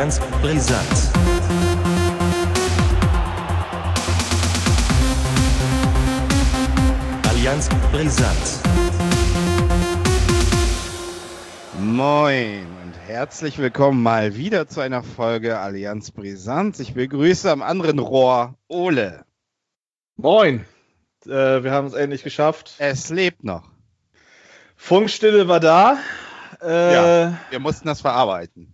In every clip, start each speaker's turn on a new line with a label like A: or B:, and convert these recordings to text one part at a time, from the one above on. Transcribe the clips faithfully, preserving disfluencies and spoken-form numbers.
A: Allianz Brisant. Allianz Brisant.
B: Moin und herzlich willkommen mal wieder zu einer Folge Allianz Brisant. Ich begrüße am anderen Rohr Ole.
C: Moin, äh, wir haben es endlich geschafft.
B: Es lebt noch.
C: Funkstille war da. Äh,
B: ja, wir mussten das verarbeiten.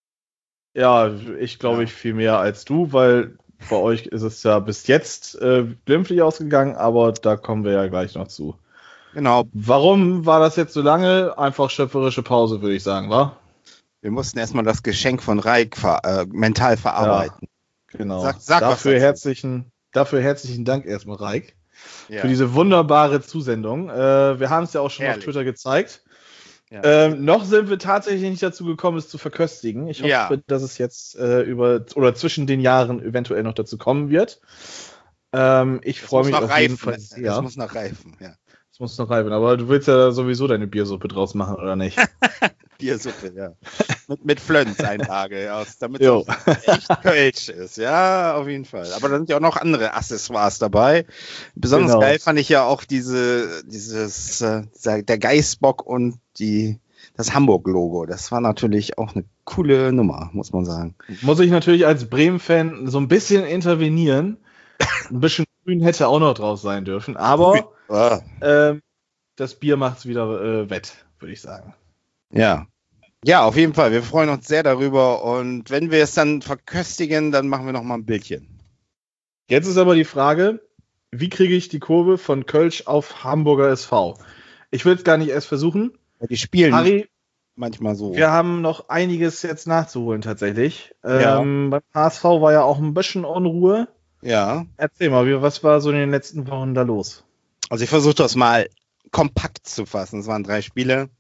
C: Ja, ich glaube
B: Ja.
C: ich viel mehr als du, weil bei euch ist es ja bis jetzt äh, glimpflich ausgegangen, aber da kommen wir ja gleich noch zu.
B: Genau,
C: Warum war das jetzt so lange? Einfach schöpferische Pause, würde ich sagen, wa?
B: wir mussten erstmal das Geschenk von Reik ver äh, mental verarbeiten.
C: Genau.
B: Sag- sag was
C: dafür,
B: dazu.
C: herzlichen, dafür herzlichen Dank erstmal, Reik,
B: Ja.
C: für diese wunderbare Zusendung. Äh, wir haben es ja auch schon
B: Herrlich.
C: auf Twitter gezeigt.
B: Ja.
C: Ähm, noch sind wir tatsächlich nicht dazu gekommen, es zu verköstigen. Ich hoffe,
B: Ja.
C: dass es jetzt äh, über oder zwischen den Jahren eventuell noch dazu kommen wird. Ähm, ich
B: Das
C: freue
B: muss
C: mich
B: noch
C: auf jeden
B: reifen.
C: Fall
B: Das
C: sehr.
B: muss noch reifen, ja.
C: Es muss noch reifen, aber du willst ja sowieso deine Biersuppe draus machen, oder nicht?
B: Biersuppe, ja. mit mit Flönz-Einlage, aus, damit
C: Jo.
B: es echt Kölsch ist. Ja, auf jeden Fall. Aber da sind ja auch noch andere Accessoires dabei. Besonders
C: Genau.
B: geil fand ich ja auch diese, dieses, äh, dieser- der Geißbock und die, das Hamburg-Logo. Das war natürlich auch eine coole Nummer, muss man sagen.
C: Muss ich natürlich als Bremen-Fan so ein bisschen intervenieren. Ein bisschen grün hätte auch noch draus sein dürfen, aber
B: Ah,
C: ähm, das Bier macht's wieder äh, wett, würde ich sagen.
B: ja. Ja, auf jeden Fall. Wir freuen uns sehr darüber. Und wenn wir es dann verköstigen, dann machen wir noch mal ein Bildchen.
C: Jetzt ist aber die Frage, wie kriege ich die Kurve von Kölsch auf Hamburger S V? Ich will es gar nicht erst versuchen.
B: Ja, die spielen
C: Harry,
B: manchmal so.
C: wir haben noch einiges jetzt nachzuholen tatsächlich.
B: Ja.
C: Ähm, beim H S V war ja auch ein bisschen Unruhe.
B: Ja.
C: Erzähl mal, wie, was war so in den letzten Wochen da los?
B: Also ich versuche das mal kompakt zu fassen. Es waren drei Spiele.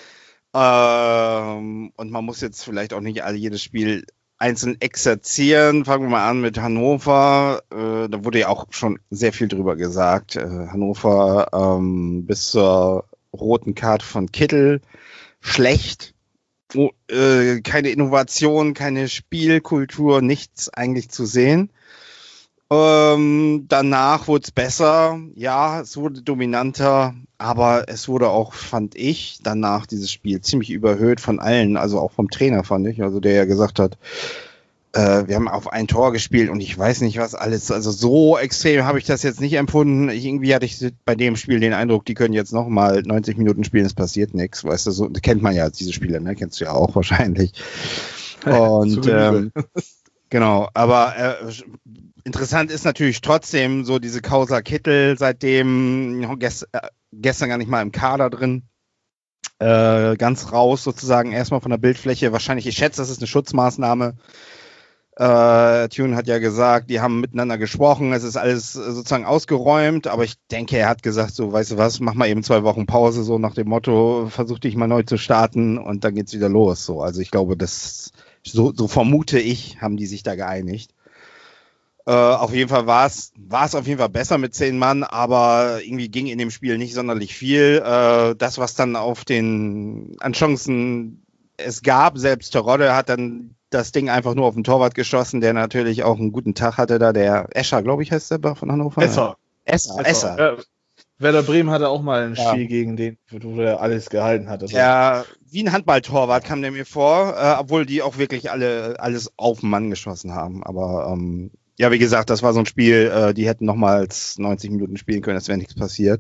B: Ähm, und man muss jetzt vielleicht auch nicht alle jedes Spiel einzeln exerzieren. Fangen wir mal an mit Hannover. Äh, da wurde ja auch schon sehr viel drüber gesagt. Äh, Hannover ähm, bis zur roten Karte von Kittel schlecht. Oh, äh, keine Innovation, keine Spielkultur, nichts eigentlich zu sehen. Ähm, danach wurde es besser, ja, es wurde dominanter, aber es wurde auch, fand ich, danach dieses Spiel ziemlich überhöht von allen, also auch vom Trainer, fand ich, also der ja gesagt hat, äh, wir haben auf ein Tor gespielt und ich weiß nicht was alles, also so extrem habe ich das jetzt nicht empfunden. Ich, irgendwie hatte ich bei dem Spiel den Eindruck, die können jetzt nochmal neunzig Minuten spielen, es passiert nichts, weißt du, so kennt man ja diese Spiele, ne, kennst du ja auch wahrscheinlich. Und ähm, genau, aber äh, interessant ist natürlich trotzdem so diese Causa Kittel, seitdem gest, äh, gestern gar nicht mal im Kader drin, äh, ganz raus sozusagen, erstmal von der Bildfläche, wahrscheinlich, ich schätze, das ist eine Schutzmaßnahme. Äh, Thune hat ja gesagt, die haben miteinander gesprochen, es ist alles äh, sozusagen ausgeräumt, aber ich denke, er hat gesagt, so, weißt du was, mach mal eben zwei Wochen Pause, so nach dem Motto, versuch dich mal neu zu starten und dann geht's wieder los, so. Also ich glaube, das, so, so vermute ich, haben die sich da geeinigt. Äh, auf jeden Fall war es war es auf jeden Fall besser mit zehn Mann, aber irgendwie ging in dem Spiel nicht sonderlich viel. Äh, das, was dann auf den an Chancen es gab, selbst Terodde hat dann das Ding einfach nur auf den Torwart geschossen, der natürlich auch einen guten Tag hatte da, der Escher, glaube ich, heißt der von Hannover.
C: Esser.
B: Esser,
C: Esser.
B: Esser.
C: Ja, Werder Bremen hatte auch mal ein
B: Ja.
C: Spiel gegen den, wo der alles gehalten hat. Also,
B: Ja, wie ein Handballtorwart kam der mir vor, äh, obwohl die auch wirklich alle alles auf den Mann geschossen haben. Aber ähm, ja, wie gesagt, das war so ein Spiel, äh, die hätten nochmals neunzig Minuten spielen können, es wäre nichts passiert.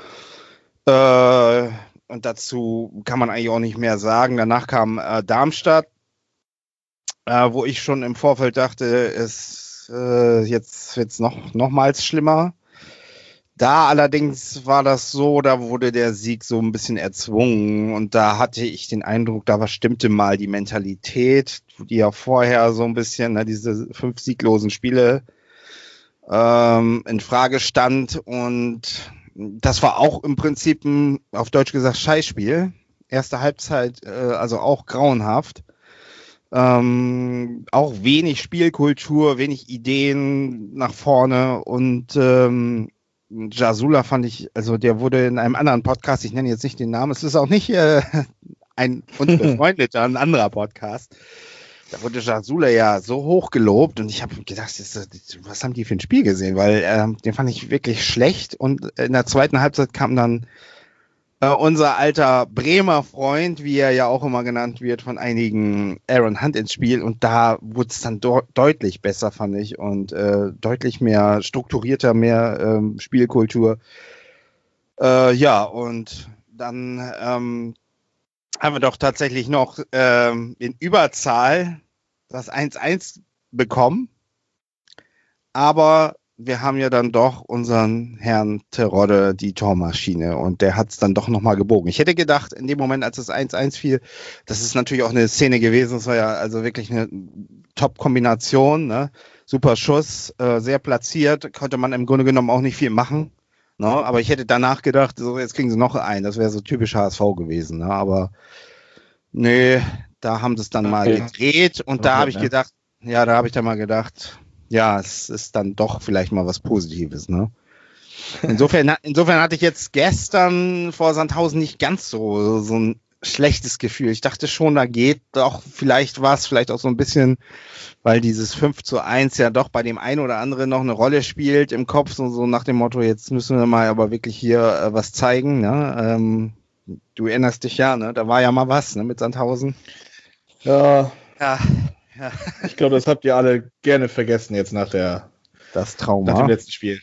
B: Äh, und dazu kann man eigentlich auch nicht mehr sagen. Danach kam äh, Darmstadt, äh, wo ich schon im Vorfeld dachte, es äh, jetzt wird's noch nochmals schlimmer. Da allerdings war das so, da wurde der Sieg so ein bisschen erzwungen und da hatte ich den Eindruck, da war stimmte mal die Mentalität, die ja vorher so ein bisschen, ne, diese fünf sieglosen Spiele ähm, in Frage stand und das war auch im Prinzip ein, auf Deutsch gesagt, Scheißspiel. Erste Halbzeit, äh, also auch grauenhaft. Ähm, auch wenig Spielkultur, wenig Ideen nach vorne und ähm, Jasula fand ich, also der wurde in einem anderen Podcast, ich nenne jetzt nicht den Namen, es ist auch nicht äh, ein uns befreundeter, ein anderer Podcast, Da wurde Jasula ja so hoch gelobt und ich habe gedacht, was haben die für ein Spiel gesehen? Weil äh, den fand ich wirklich schlecht und in der zweiten Halbzeit kam dann äh, unser alter Bremer Freund, wie er ja auch immer genannt wird, von einigen, Aaron Hunt ins Spiel und da wurde es dann do- deutlich besser, fand ich, und äh, deutlich mehr strukturierter, mehr ähm, Spielkultur. Äh, ja, und dann ähm, haben wir doch tatsächlich noch ähm, in Überzahl das eins eins bekommen. Aber wir haben ja dann doch unseren Herrn Terodde, die Tormaschine, und der hat es dann doch nochmal gebogen. Ich hätte gedacht, in dem Moment, als das eins eins fiel, das ist natürlich auch eine Szene gewesen, das war ja also wirklich eine Top-Kombination, ne? Super Schuss, äh, sehr platziert, konnte man im Grunde genommen auch nicht viel machen. No, aber ich hätte danach gedacht, so jetzt kriegen sie noch einen. Das wäre so typisch H S V gewesen. Ne? Aber nee, da haben sie es dann mal
C: Okay.
B: gedreht und da
C: Okay,
B: habe ich
C: ne?
B: gedacht, ja, da habe ich dann mal gedacht, ja, es ist dann doch vielleicht mal was Positives. Ne? Insofern, insofern hatte ich jetzt gestern vor Sandhausen nicht ganz so, so ein schlechtes Gefühl. Ich dachte schon, da geht doch vielleicht was, vielleicht auch so ein bisschen, weil dieses fünf zu eins ja doch bei dem einen oder anderen noch eine Rolle spielt im Kopf, so, so nach dem Motto, jetzt müssen wir mal aber wirklich hier äh, was zeigen. Ne? Ähm, du erinnerst dich ja, ne? Da war ja mal was, ne, mit Sandhausen.
C: Ja,
B: Ja, ja.
C: ich glaube, das habt ihr alle gerne vergessen jetzt nach, der,
B: Das
C: nach dem
B: Trauma.
C: letzten Spiel.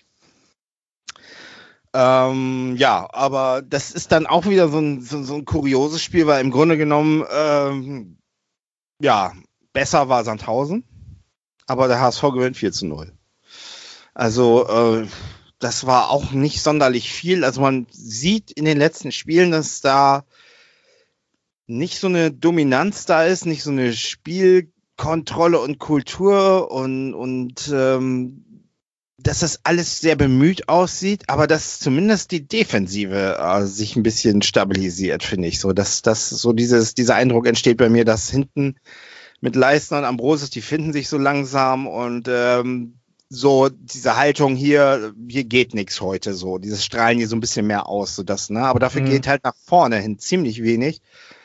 B: Ähm, ja, aber das ist dann auch wieder so ein, so, so ein kurioses Spiel, weil im Grunde genommen, ähm, ja, besser war Sandhausen, aber der H S V gewinnt vier zu null. Also, äh, das war auch nicht sonderlich viel. Also man sieht in den letzten Spielen, dass da nicht so eine Dominanz da ist, nicht so eine Spielkontrolle und Kultur und, und ähm, dass das alles sehr bemüht aussieht, aber dass zumindest die Defensive äh, sich ein bisschen stabilisiert, finde ich. So, dass, dass so dieses, dieser Eindruck entsteht bei mir, dass hinten mit Leistner und Ambrosius, die finden sich so langsam und ähm, so diese Haltung hier, hier geht nichts heute so. Dieses strahlen hier so ein bisschen mehr aus, so das, ne? Aber dafür
C: Mhm.
B: geht halt nach vorne hin ziemlich wenig.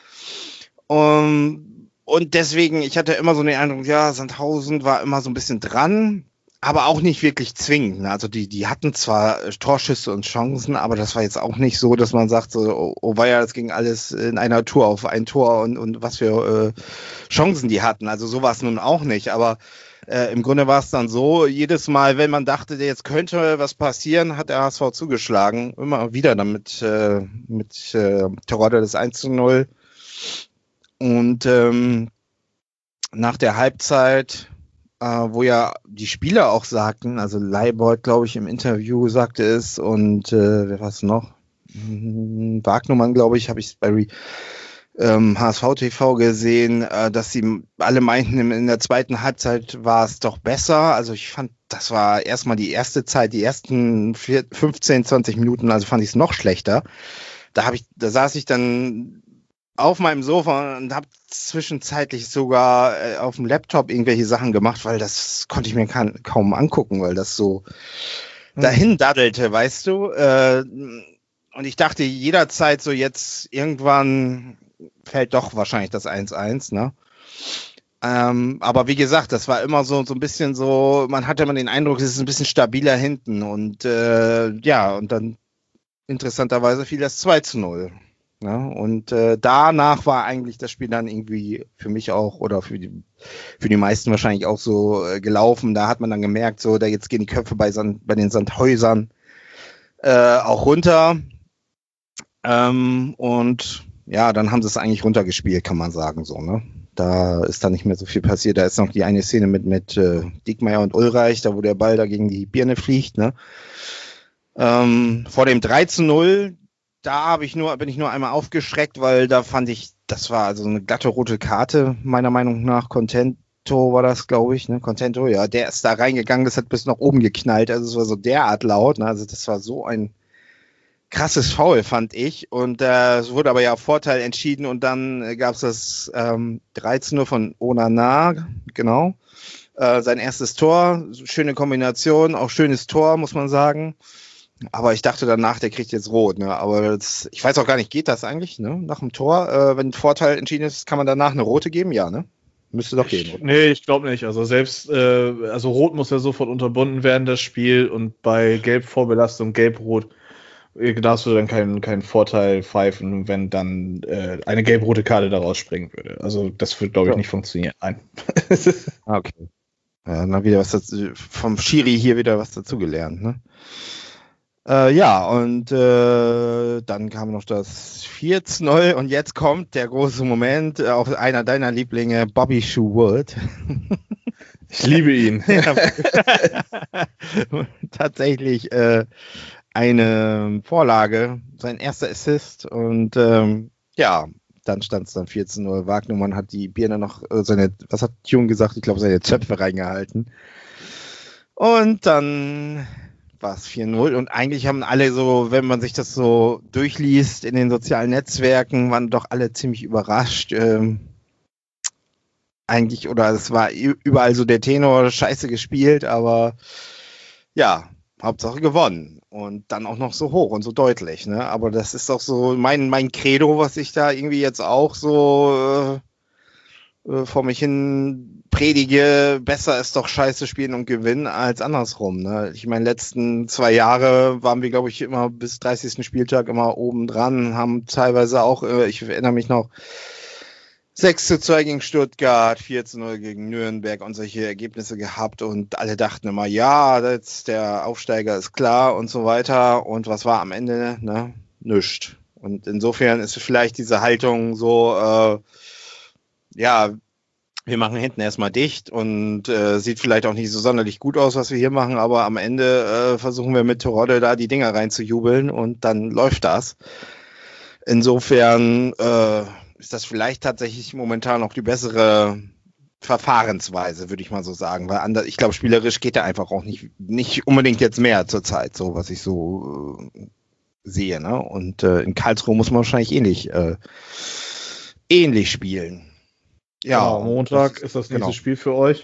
B: Um, und deswegen, ich hatte immer so den Eindruck, ja, Sandhausen war immer so ein bisschen dran, aber auch nicht wirklich zwingend. Ne? Also die, die hatten zwar Torschüsse und Chancen, aber das war jetzt auch nicht so, dass man sagt, so, oh, oh weia, das ging alles in einer Tour auf ein Tor und, und was für äh, Chancen die hatten. Also so war es nun auch nicht, aber äh, im Grunde war es dann so, jedes Mal, wenn man dachte, jetzt könnte was passieren, hat der H S V zugeschlagen. Immer wieder damit äh, mit äh, Terodde das eins zu null. Und ähm, nach der Halbzeit, äh, wo ja die Spieler auch sagten, also Leibold, glaube ich, im Interview sagte es und äh, wer war es noch? Hm, Wagnumann, glaube ich, habe ich bei ähm, H S V T V gesehen, äh, dass sie alle meinten, in der zweiten Halbzeit war es doch besser. Also ich fand, das war erstmal die erste Zeit, die ersten vier, fünfzehn, zwanzig Minuten, also fand ich es noch schlechter. Da habe ich, da saß ich dann auf meinem Sofa und habe zwischenzeitlich sogar äh, auf dem Laptop irgendwelche Sachen gemacht, weil das konnte ich mir kann, kaum angucken, weil das so
C: Mhm.
B: dahin daddelte, weißt du. Äh, und ich dachte jederzeit so jetzt irgendwann fällt doch wahrscheinlich das eins eins, ne? Ähm, aber wie gesagt, das war immer so, so ein bisschen so, man hatte immer den Eindruck, es ist ein bisschen stabiler hinten und äh, ja, und dann interessanterweise fiel das zwei zu null. Ja, und äh, danach war eigentlich das Spiel dann irgendwie für mich auch oder für die, für die meisten wahrscheinlich auch so äh, gelaufen. Da hat man dann gemerkt, so, da jetzt gehen die Köpfe bei, Sand, bei den Sandhäusern äh, auch runter. Ähm, und ja, dann haben sie es eigentlich runtergespielt, kann man sagen, so, ne? Da ist dann nicht mehr so viel passiert. Da ist noch die eine Szene mit, mit äh, Diekmeyer und Ulreich, da wo der Ball da gegen die Birne fliegt, ne? Ähm, vor dem drei zu null, da habe ich nur, bin ich nur einmal aufgeschreckt, weil da fand ich, das war also eine glatte rote Karte, meiner Meinung nach. Contento war das, glaube ich, ne? Contento, ja, der ist da reingegangen, das hat bis nach oben geknallt, also es war so derart laut, ne? Also das war so ein krasses Foul, fand ich. Und äh, es wurde aber ja auf Vorteil entschieden und dann äh, gab es das ähm, drei zu null von Onana, genau. Äh, sein erstes Tor, schöne Kombination, auch schönes Tor, muss man sagen. Aber ich dachte danach, der kriegt jetzt rot, ne? Aber das, ich weiß auch gar nicht, geht das eigentlich, ne? Nach dem Tor, äh, wenn ein Vorteil entschieden ist, kann man danach eine rote geben? Ja, ne? Müsste doch gehen.
C: Ich,
B: Oder?
C: nee, ich glaube nicht. Also selbst, äh, also Rot muss ja sofort unterbunden werden, das Spiel. Und bei Gelb-Vorbelastung, Gelb-Rot, äh, darfst du dann keinen keinen Vorteil pfeifen, wenn dann äh, eine gelb-rote Karte daraus springen würde. Also das wird, glaube ich,
B: Ja.
C: nicht funktionieren. Nein.
B: Ah, okay. Ja, dann wieder was dazu, vom Schiri hier wieder was dazugelernt, ne? Äh, ja, und äh, dann kam noch das vier zu null und jetzt kommt der große Moment, äh, auch einer deiner Lieblinge, Bobby Shoe-Wood.
C: Ich liebe ihn.
B: Tatsächlich äh, eine Vorlage, sein erster Assist und ähm, ja, dann stand es dann vier zu null. Wagnumann hat die Birne noch, äh, seine, was hat Tune gesagt? Ich glaube, seine Zöpfe reingehalten. Und dann war es vier null und eigentlich haben alle so, wenn man sich das so durchliest in den sozialen Netzwerken, waren doch alle ziemlich überrascht. Ähm, eigentlich, oder es war überall so der Tenor, scheiße gespielt, aber ja, Hauptsache gewonnen und dann auch noch so hoch und so deutlich, ne? Aber das ist auch so mein, mein Credo, was ich da irgendwie jetzt auch so äh, äh, vor mich hin predige, besser ist doch scheiße spielen und gewinnen als andersrum, ne? Ich meine, letzten zwei Jahre waren wir, glaube ich, immer bis dreißigsten Spieltag immer oben dran, haben teilweise auch, äh, ich erinnere mich noch, sechs zu zwei gegen Stuttgart, vier zu null gegen Nürnberg und solche Ergebnisse gehabt und alle dachten immer, ja, das, der Aufsteiger ist klar und so weiter. Und was war am Ende? Ne? Nischt. Und insofern ist vielleicht diese Haltung so, äh, ja, wir machen hinten erstmal dicht und äh, sieht vielleicht auch nicht so sonderlich gut aus, was wir hier machen, aber am Ende äh, versuchen wir mit Terodde da die Dinger reinzujubeln und dann läuft das. Insofern äh, ist das vielleicht tatsächlich momentan noch die bessere Verfahrensweise, würde ich mal so sagen. Weil anders, ich glaube, spielerisch geht da einfach auch nicht, nicht unbedingt jetzt mehr zur Zeit, so was ich so äh, sehe. Ne? Und äh, in Karlsruhe muss man wahrscheinlich ähnlich, äh, ähnlich spielen. Ja,
C: Genau, Montag
B: das,
C: ist das nächste
B: genau.
C: Spiel für euch.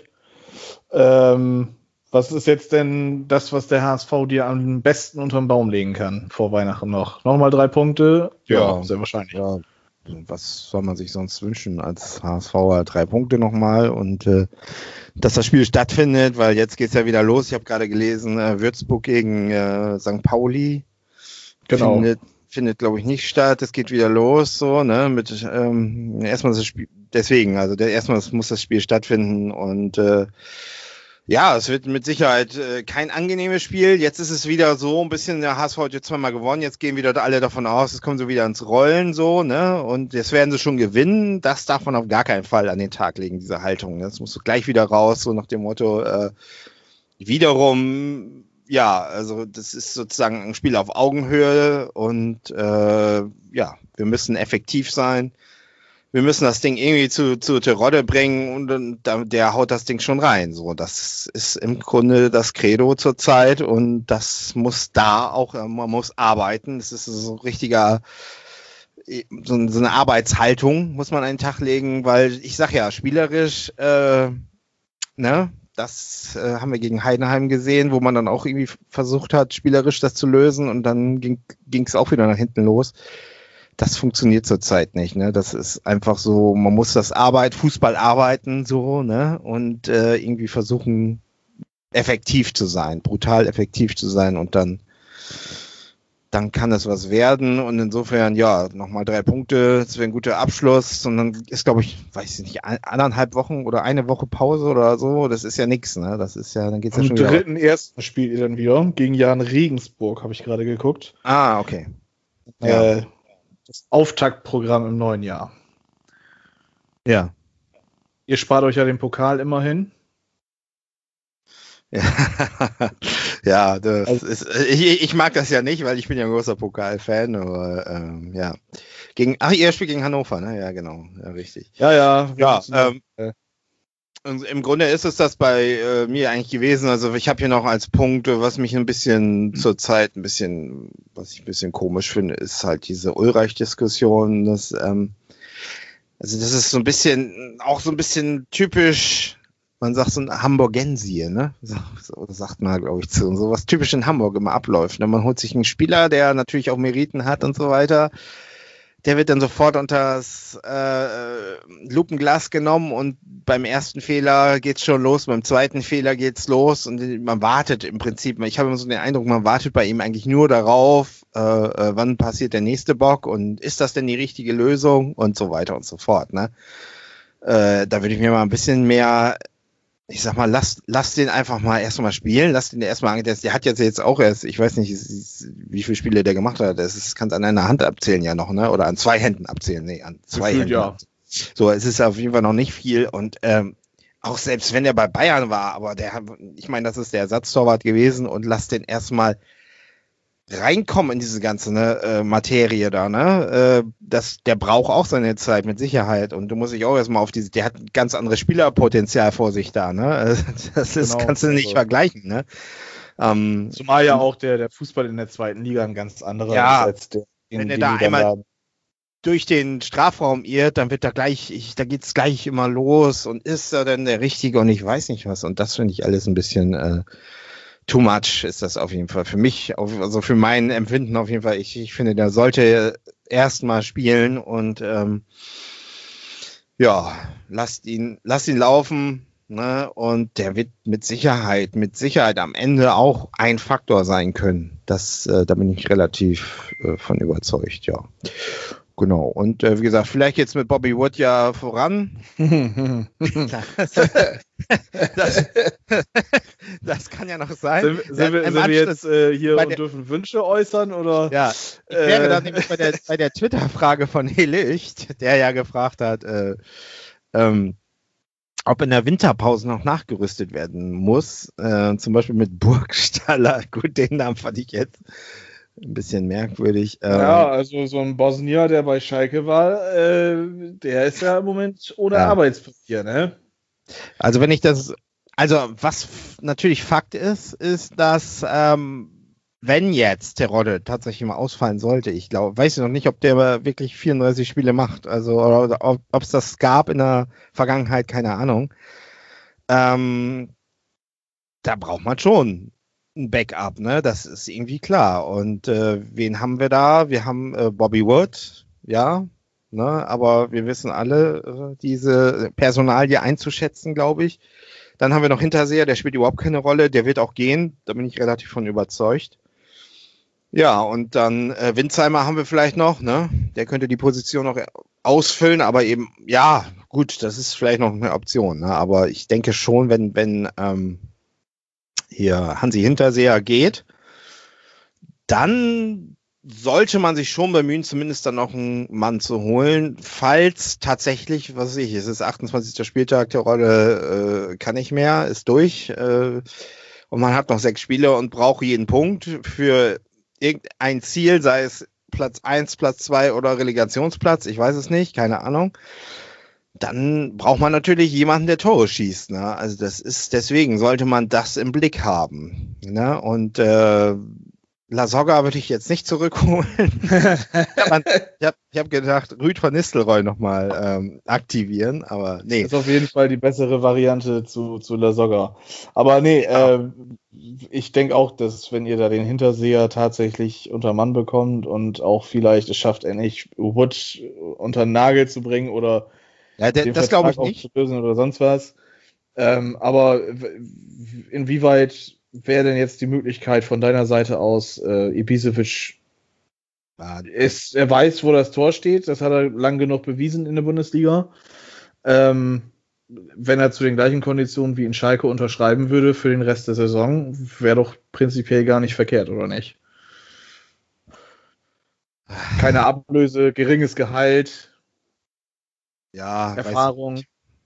C: Ähm, was ist jetzt denn das, was der H S V dir am besten unter den Baum legen kann vor Weihnachten noch? Nochmal drei Punkte?
B: Ja,
C: sehr wahrscheinlich.
B: Ja, was soll man sich sonst wünschen als H S V? Drei Punkte nochmal und äh, dass das Spiel stattfindet, weil jetzt geht's ja wieder los. Ich habe gerade gelesen, äh, Würzburg gegen äh, Sankt Pauli
C: Genau.
B: findet, findet glaube ich, nicht statt. Es geht wieder los, so, ne, mit ähm, erstmal das Spiel, deswegen, also der, erstmal muss das Spiel stattfinden und äh, ja, es wird mit Sicherheit äh, kein angenehmes Spiel. Jetzt ist es wieder so ein bisschen, der H S V hat jetzt zweimal gewonnen, jetzt gehen wieder alle davon aus, es kommen so wieder ins Rollen, so, ne, und jetzt werden sie schon gewinnen. Das darf man auf gar keinen Fall an den Tag legen, diese Haltung. Das musst du gleich wieder raus, so nach dem Motto, äh, wiederum, ja, also das ist sozusagen ein Spiel auf Augenhöhe und äh, ja, wir müssen effektiv sein. Wir müssen das Ding irgendwie zu, zu Terodde bringen und, und der haut das Ding schon rein. So, das ist im Grunde das Credo zur Zeit und das muss da auch, man muss arbeiten. Das ist so ein richtiger, so, so eine Arbeitshaltung muss man an den Tag legen, weil ich sag ja, spielerisch, äh, ne, das äh, haben wir gegen Heidenheim gesehen, wo man dann auch irgendwie versucht hat, spielerisch das zu lösen und dann ging es auch wieder nach hinten los. Das funktioniert zurzeit nicht, ne? Das ist einfach so, man muss das Arbeit, Fußball arbeiten, so, ne? Und äh, irgendwie versuchen, effektiv zu sein, brutal effektiv zu sein und dann, dann kann es was werden. Und insofern, ja, nochmal drei Punkte, das wäre ein guter Abschluss. Und dann ist, glaube ich, weiß ich nicht, anderthalb Wochen oder eine Woche Pause oder so. Das ist ja nix, ne? Das ist ja, dann geht's ja
C: Am
B: schon wieder. Am
C: dritten ersten spielt ihr dann wieder gegen Jan Regensburg, habe ich gerade geguckt.
B: Ah, okay.
C: Ja. Äh, Das Auftaktprogramm im neuen Jahr.
B: Ja.
C: Ihr spart euch ja den Pokal immerhin.
B: Ja, ja das also, ist, ich, ich mag das ja nicht, weil ich bin ja ein großer Pokal-Fan, aber ähm, ja. Gegen, ach, ihr spielt gegen Hannover, ne? Ja, genau, ja, richtig.
C: Ja, ja.
B: Ja, ähm, äh. Und im Grunde ist es das bei äh, mir eigentlich gewesen. Also ich habe hier noch als Punkt, was mich ein bisschen zurzeit ein bisschen, was ich ein bisschen komisch finde, ist halt diese Ulreich-Diskussion. Das, ähm, also das ist so ein bisschen, auch so ein bisschen typisch, man sagt so ein Hamburgensie, ne? So, so sagt man, glaube ich, zu. Und so was typisch in Hamburg immer abläuft. Ne? Man holt sich einen Spieler, der natürlich auch Meriten hat und so weiter. der wird dann sofort unter das äh, Lupenglas genommen und beim ersten Fehler geht's schon los, beim zweiten Fehler geht's los und man wartet im Prinzip, ich habe immer so den Eindruck, man wartet bei ihm eigentlich nur darauf, äh, äh, wann passiert der nächste Bock und ist das denn die richtige Lösung und so weiter und so fort, ne? Äh, da würde ich mir mal ein bisschen mehr, ich sag mal, lass, lass den einfach mal erstmal spielen, lass den erstmal, der, der hat jetzt jetzt auch erst, ich weiß nicht, wie viele Spiele der gemacht hat, das kann es an einer Hand abzählen ja noch, ne, oder an zwei Händen abzählen, nee, an zwei
C: Gefühlt,
B: Händen.
C: Ja.
B: So, es ist auf jeden Fall noch nicht viel und ähm, auch selbst wenn er bei Bayern war, aber der hat, ich meine, das ist der Ersatztorwart gewesen und lass den erstmal reinkommen in diese ganze ne, äh, Materie da, ne? Äh, das, der braucht auch seine Zeit mit Sicherheit und du musst dich auch erstmal auf diese, der hat ein ganz anderes Spielerpotenzial vor sich da, ne? Das ist,
C: Genau,
B: kannst du nicht
C: also.
B: vergleichen, ne? Ähm,
C: Zumal ja auch der, der Fußball in der zweiten Liga ein ganz anderer
B: ja,
C: ist als der in
B: wenn er
C: den
B: da
C: Ligen
B: einmal
C: da.
B: durch den Strafraum irrt, dann wird da gleich, ich, da geht's gleich immer los und ist er denn der Richtige und ich weiß nicht was und das finde ich alles ein bisschen äh, too much ist das auf jeden Fall für mich, also für mein Empfinden auf jeden Fall. Ich, ich finde, der sollte erstmal spielen und ähm, ja, lasst ihn, lasst ihn laufen, ne? Und der wird mit Sicherheit, mit Sicherheit am Ende auch ein Faktor sein können. Das, äh, da bin ich relativ äh, von überzeugt, ja. Genau. Und äh, wie gesagt, vielleicht jetzt mit Bobby Wood ja voran. das, das kann ja noch sein.
C: Sind, sind, wir, sind wir jetzt äh, hier und der, dürfen Wünsche äußern? Oder?
B: Ja, ich äh, wäre dann nämlich bei der, bei der Twitter-Frage von Helicht, der ja gefragt hat, äh, ähm, ob in der Winterpause noch nachgerüstet werden muss. Äh, zum Beispiel mit Burgstaller. Gut, den Namen fand ich jetzt ein bisschen merkwürdig.
C: Ja, also so ein Bosnier, der bei Schalke war, äh, der ist ja im Moment ohne ja. Arbeitspapier, ne?
B: Also wenn ich das, also was f- natürlich Fakt ist, ist, dass ähm, wenn jetzt Terodde tatsächlich mal ausfallen sollte, ich glaube, weiß ich noch nicht, ob der wirklich vierunddreißig Spiele macht, also oder ob es das gab in der Vergangenheit, keine Ahnung. Ähm, da braucht man schon ein Backup, ne? Das ist irgendwie klar. Und äh, wen haben wir da? Wir haben äh, Bobby Wood, ja, ne? Aber wir wissen alle, äh, diese Personalie einzuschätzen, glaube ich. Dann haben wir noch Hinterseher, der spielt überhaupt keine Rolle, der wird auch gehen, da bin ich relativ von überzeugt. Ja, und dann äh, Winzheimer haben wir vielleicht noch, ne? Der könnte die Position noch ausfüllen, aber eben, ja, gut, das ist vielleicht noch eine Option, ne? Aber ich denke schon, wenn, wenn, ähm, hier Hansi Hinterseher geht, dann sollte man sich schon bemühen, zumindest dann noch einen Mann zu holen, falls tatsächlich, was weiß ich, es ist achtundzwanzigster Spieltag, der Rolle äh, kann nicht mehr, ist durch äh, und man hat noch sechs Spiele und braucht jeden Punkt für irgendein Ziel, sei es Platz eins, Platz zwei oder Relegationsplatz, ich weiß es nicht, keine Ahnung. Dann braucht man natürlich jemanden, der Tore schießt. Ne? Also das ist, deswegen sollte man das im Blick haben. Ne? Und äh, Lasogga würde ich jetzt nicht zurückholen. ich habe hab gedacht, Rüd van Nistelrooy nochmal ähm, aktivieren, aber nee.
C: Das ist auf jeden Fall die bessere Variante zu, zu Lasogga. Aber nee, ja. äh, ich denke auch, dass wenn ihr da den Hinterseher tatsächlich unter Mann bekommt und auch vielleicht es schafft, endlich Wood unter den Nagel zu bringen oder
B: ja, der, das glaube ich nicht.
C: Zu lösen oder sonst was. Ähm, aber inwieweit wäre denn jetzt die Möglichkeit von deiner Seite aus, äh, Ibisevic ist, er weiß, wo das Tor steht, das hat er lang genug bewiesen in der Bundesliga. Ähm, wenn er zu den gleichen Konditionen wie in Schalke unterschreiben würde für den Rest der Saison, wäre doch prinzipiell gar nicht verkehrt, oder nicht? Keine Ablöse, geringes Gehalt.
B: Ja,
C: Erfahrung.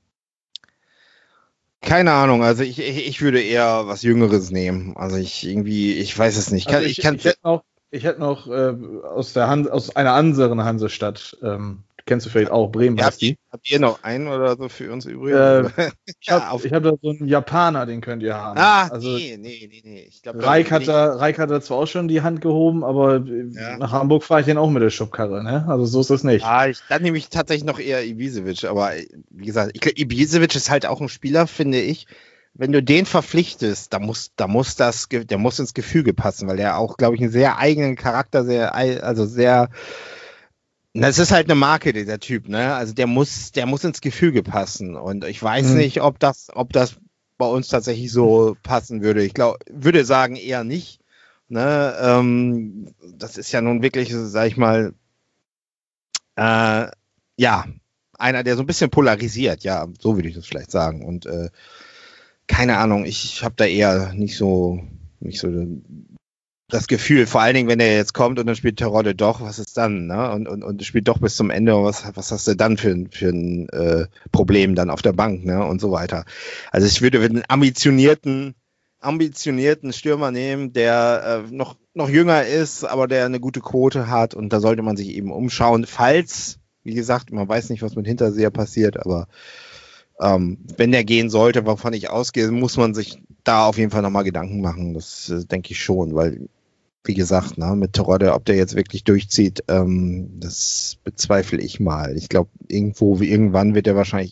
B: Keine Ahnung, also ich, ich, ich würde eher was Jüngeres nehmen. Also ich irgendwie, ich weiß es nicht.
C: Also ich, ich, ich hätte noch, ich hätte noch äh, aus der Han- aus einer anderen Hansestadt, ähm, kennst du vielleicht auch, Bremen.
B: Ja, habt, ihr, habt ihr noch einen oder so für uns übrig?
C: Äh, ich habe hab da so einen Japaner, den könnt ihr haben.
B: Ah,
C: also,
B: nee, nee, nee, nee. Ich glaub,
C: Reik, hat da, Reik hat da zwar auch schon die Hand gehoben, aber ja. Nach Hamburg fahre ich den auch mit der Schubkarre, ne? Also so ist das nicht.
B: Ja, ich, dann nehme ich tatsächlich noch eher Ibisevic, aber wie gesagt, ich, Ibisevic ist halt auch ein Spieler, finde ich. Wenn du den verpflichtest, da muss, da muss das, der muss ins Gefüge passen, weil der auch, glaube ich, einen sehr eigenen Charakter, sehr, also sehr Das ist halt eine Marke, dieser Typ, ne? Also der muss, der muss ins Gefüge passen. Und ich weiß
C: Mhm.
B: nicht, ob das, ob das bei uns tatsächlich so passen würde. Ich glaube, würde sagen eher nicht. Ne? Ähm, das ist ja nun wirklich, sag ich mal, äh, ja, einer, der so ein bisschen polarisiert, ja, so würde ich das vielleicht sagen. Und äh, keine Ahnung, ich habe da eher nicht so, nicht so das Gefühl, vor allen Dingen, wenn er jetzt kommt und dann spielt Terodde doch, was ist dann, ne? Und, und, und spielt doch bis zum Ende, was, was hast du dann für, ein- für ein äh, Problem dann auf der Bank, ne? Und so weiter. Also ich würde einen ambitionierten, ambitionierten Stürmer nehmen, der äh, noch, noch jünger ist, aber der eine gute Quote hat und da sollte man sich eben umschauen, falls, wie gesagt, man weiß nicht, was mit Hinterseher passiert, aber ähm, wenn der gehen sollte, wovon ich ausgehe, muss man sich da auf jeden Fall nochmal Gedanken machen. Das äh, denke ich schon, weil, wie gesagt, ne, mit Terodde, ob der jetzt wirklich durchzieht, ähm, das bezweifle ich mal. Ich glaube, irgendwo, wie irgendwann wird er wahrscheinlich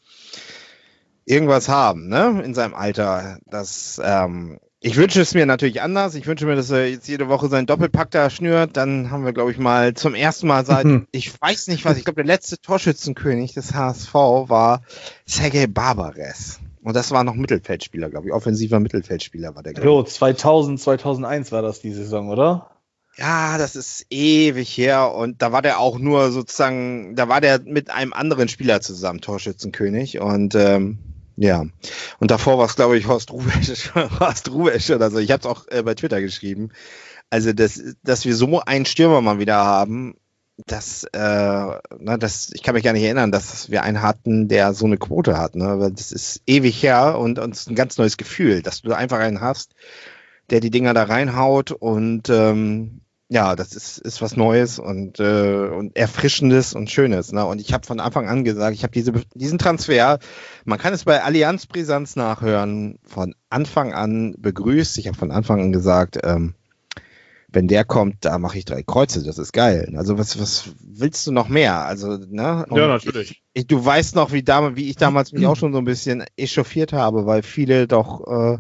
B: irgendwas haben, ne, in seinem Alter. Das, ähm, ich wünsche es mir natürlich anders. Ich wünsche mir, dass er jetzt jede Woche seinen Doppelpack da schnürt. Dann haben wir, glaube ich, mal zum ersten Mal seit, ich weiß nicht was, ich glaube, der letzte Torschützenkönig des H S V war Sergej Barbares. Und das war noch Mittelfeldspieler, glaube ich. Offensiver Mittelfeldspieler war der, glaube ich.
C: Jo, zweitausend, zweitausendeins war das die Saison, oder?
B: Ja, das ist ewig her. Und da war der auch nur sozusagen, da war der mit einem anderen Spieler zusammen, Torschützenkönig. Und ähm, ja, und davor war es, glaube ich, Horst Rubesch, Horst Rubesch oder so. Ich habe es auch äh, bei Twitter geschrieben. Also, das, dass wir so einen Stürmer mal wieder haben, das, äh, na, das, ich kann mich gar nicht erinnern, dass wir einen hatten, der so eine Quote hat. Ne? Weil das ist ewig her und uns ein ganz neues Gefühl, dass du einfach einen hast, der die Dinger da reinhaut und ähm, ja, das ist, ist was Neues und, äh, und Erfrischendes und Schönes. Ne? Und ich habe von Anfang an gesagt, ich habe diese, diesen Transfer, man kann es bei Allianz Brisanz nachhören, von Anfang an begrüßt. Ich habe von Anfang an gesagt, ähm, wenn der kommt, da mache ich drei Kreuze, das ist geil. Also was, was willst du noch mehr? Also, ne? Und
C: Ja, natürlich.
B: Ich, ich, du weißt noch, wie, damals, wie ich damals mich auch schon so ein bisschen echauffiert habe, weil viele doch äh,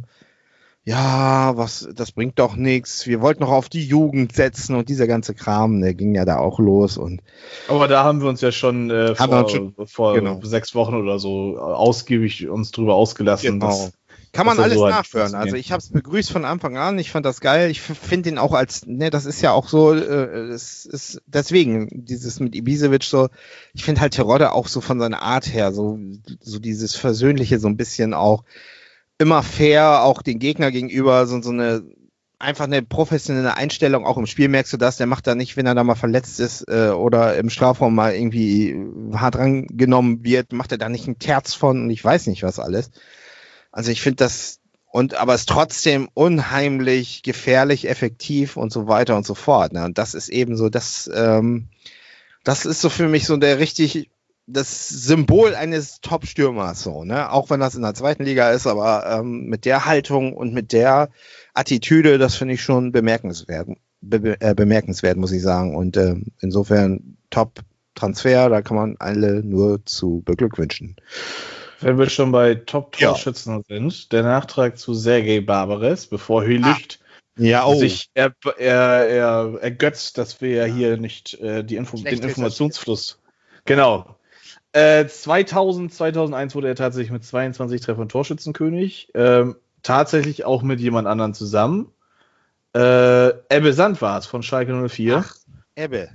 B: ja, was, das bringt doch nichts. Wir wollten noch auf die Jugend setzen und dieser ganze Kram, der ging ja da auch los und.
C: Aber da haben wir uns ja schon äh,
B: Haben wir
C: vor,
B: uns schon-
C: vor
B: genau.
C: sechs Wochen oder so ausgiebig uns drüber ausgelassen.
B: Genau.
C: dass-
B: Kann man
C: dass er
B: alles
C: so halt
B: nachhören.
C: funktioniert.
B: Also ich habe es begrüßt von Anfang an. Ich fand das geil. Ich finde ihn auch als, ne, das ist ja auch so, äh, es ist deswegen dieses mit Ibisevic so. Ich finde halt Terodde auch so von seiner Art her so, so dieses Versöhnliche so ein bisschen auch immer fair, auch den Gegner gegenüber so so eine einfach eine professionelle Einstellung. Auch im Spiel merkst du das. Der macht da nicht, wenn er da mal verletzt ist äh, oder im Strafraum mal irgendwie hart rangenommen wird, macht er da nicht einen Terz von und ich weiß nicht was alles. Also ich finde das, und aber es ist trotzdem unheimlich gefährlich, effektiv und so weiter und so fort. Ne? Und das ist eben so, das, ähm, das ist so für mich so der richtig, das Symbol eines Top-Stürmers, so, ne? Auch wenn das in der zweiten Liga ist, aber ähm, mit der Haltung und mit der Attitüde, das finde ich schon bemerkenswert, be äh, bemerkenswert, muss ich sagen. Und ähm, insofern Top-Transfer, da kann man alle nur zu beglückwünschen.
C: Wenn wir schon bei Top-Torschützen sind, der Nachtrag zu Sergej Barbares, bevor Hülicht
B: Ja,
C: sich er, er, er ergötzt, dass wir ja hier nicht äh, die Info
B: Schlecht
C: den Informationsfluss. Genau. Äh, zweitausend, zweitausendeins wurde er tatsächlich mit zweiundzwanzig Treffern Torschützenkönig. Ähm, tatsächlich auch mit jemand anderem zusammen. Äh, Ebbe Sand war es von Schalke null vier.
B: Ach, Ebbe.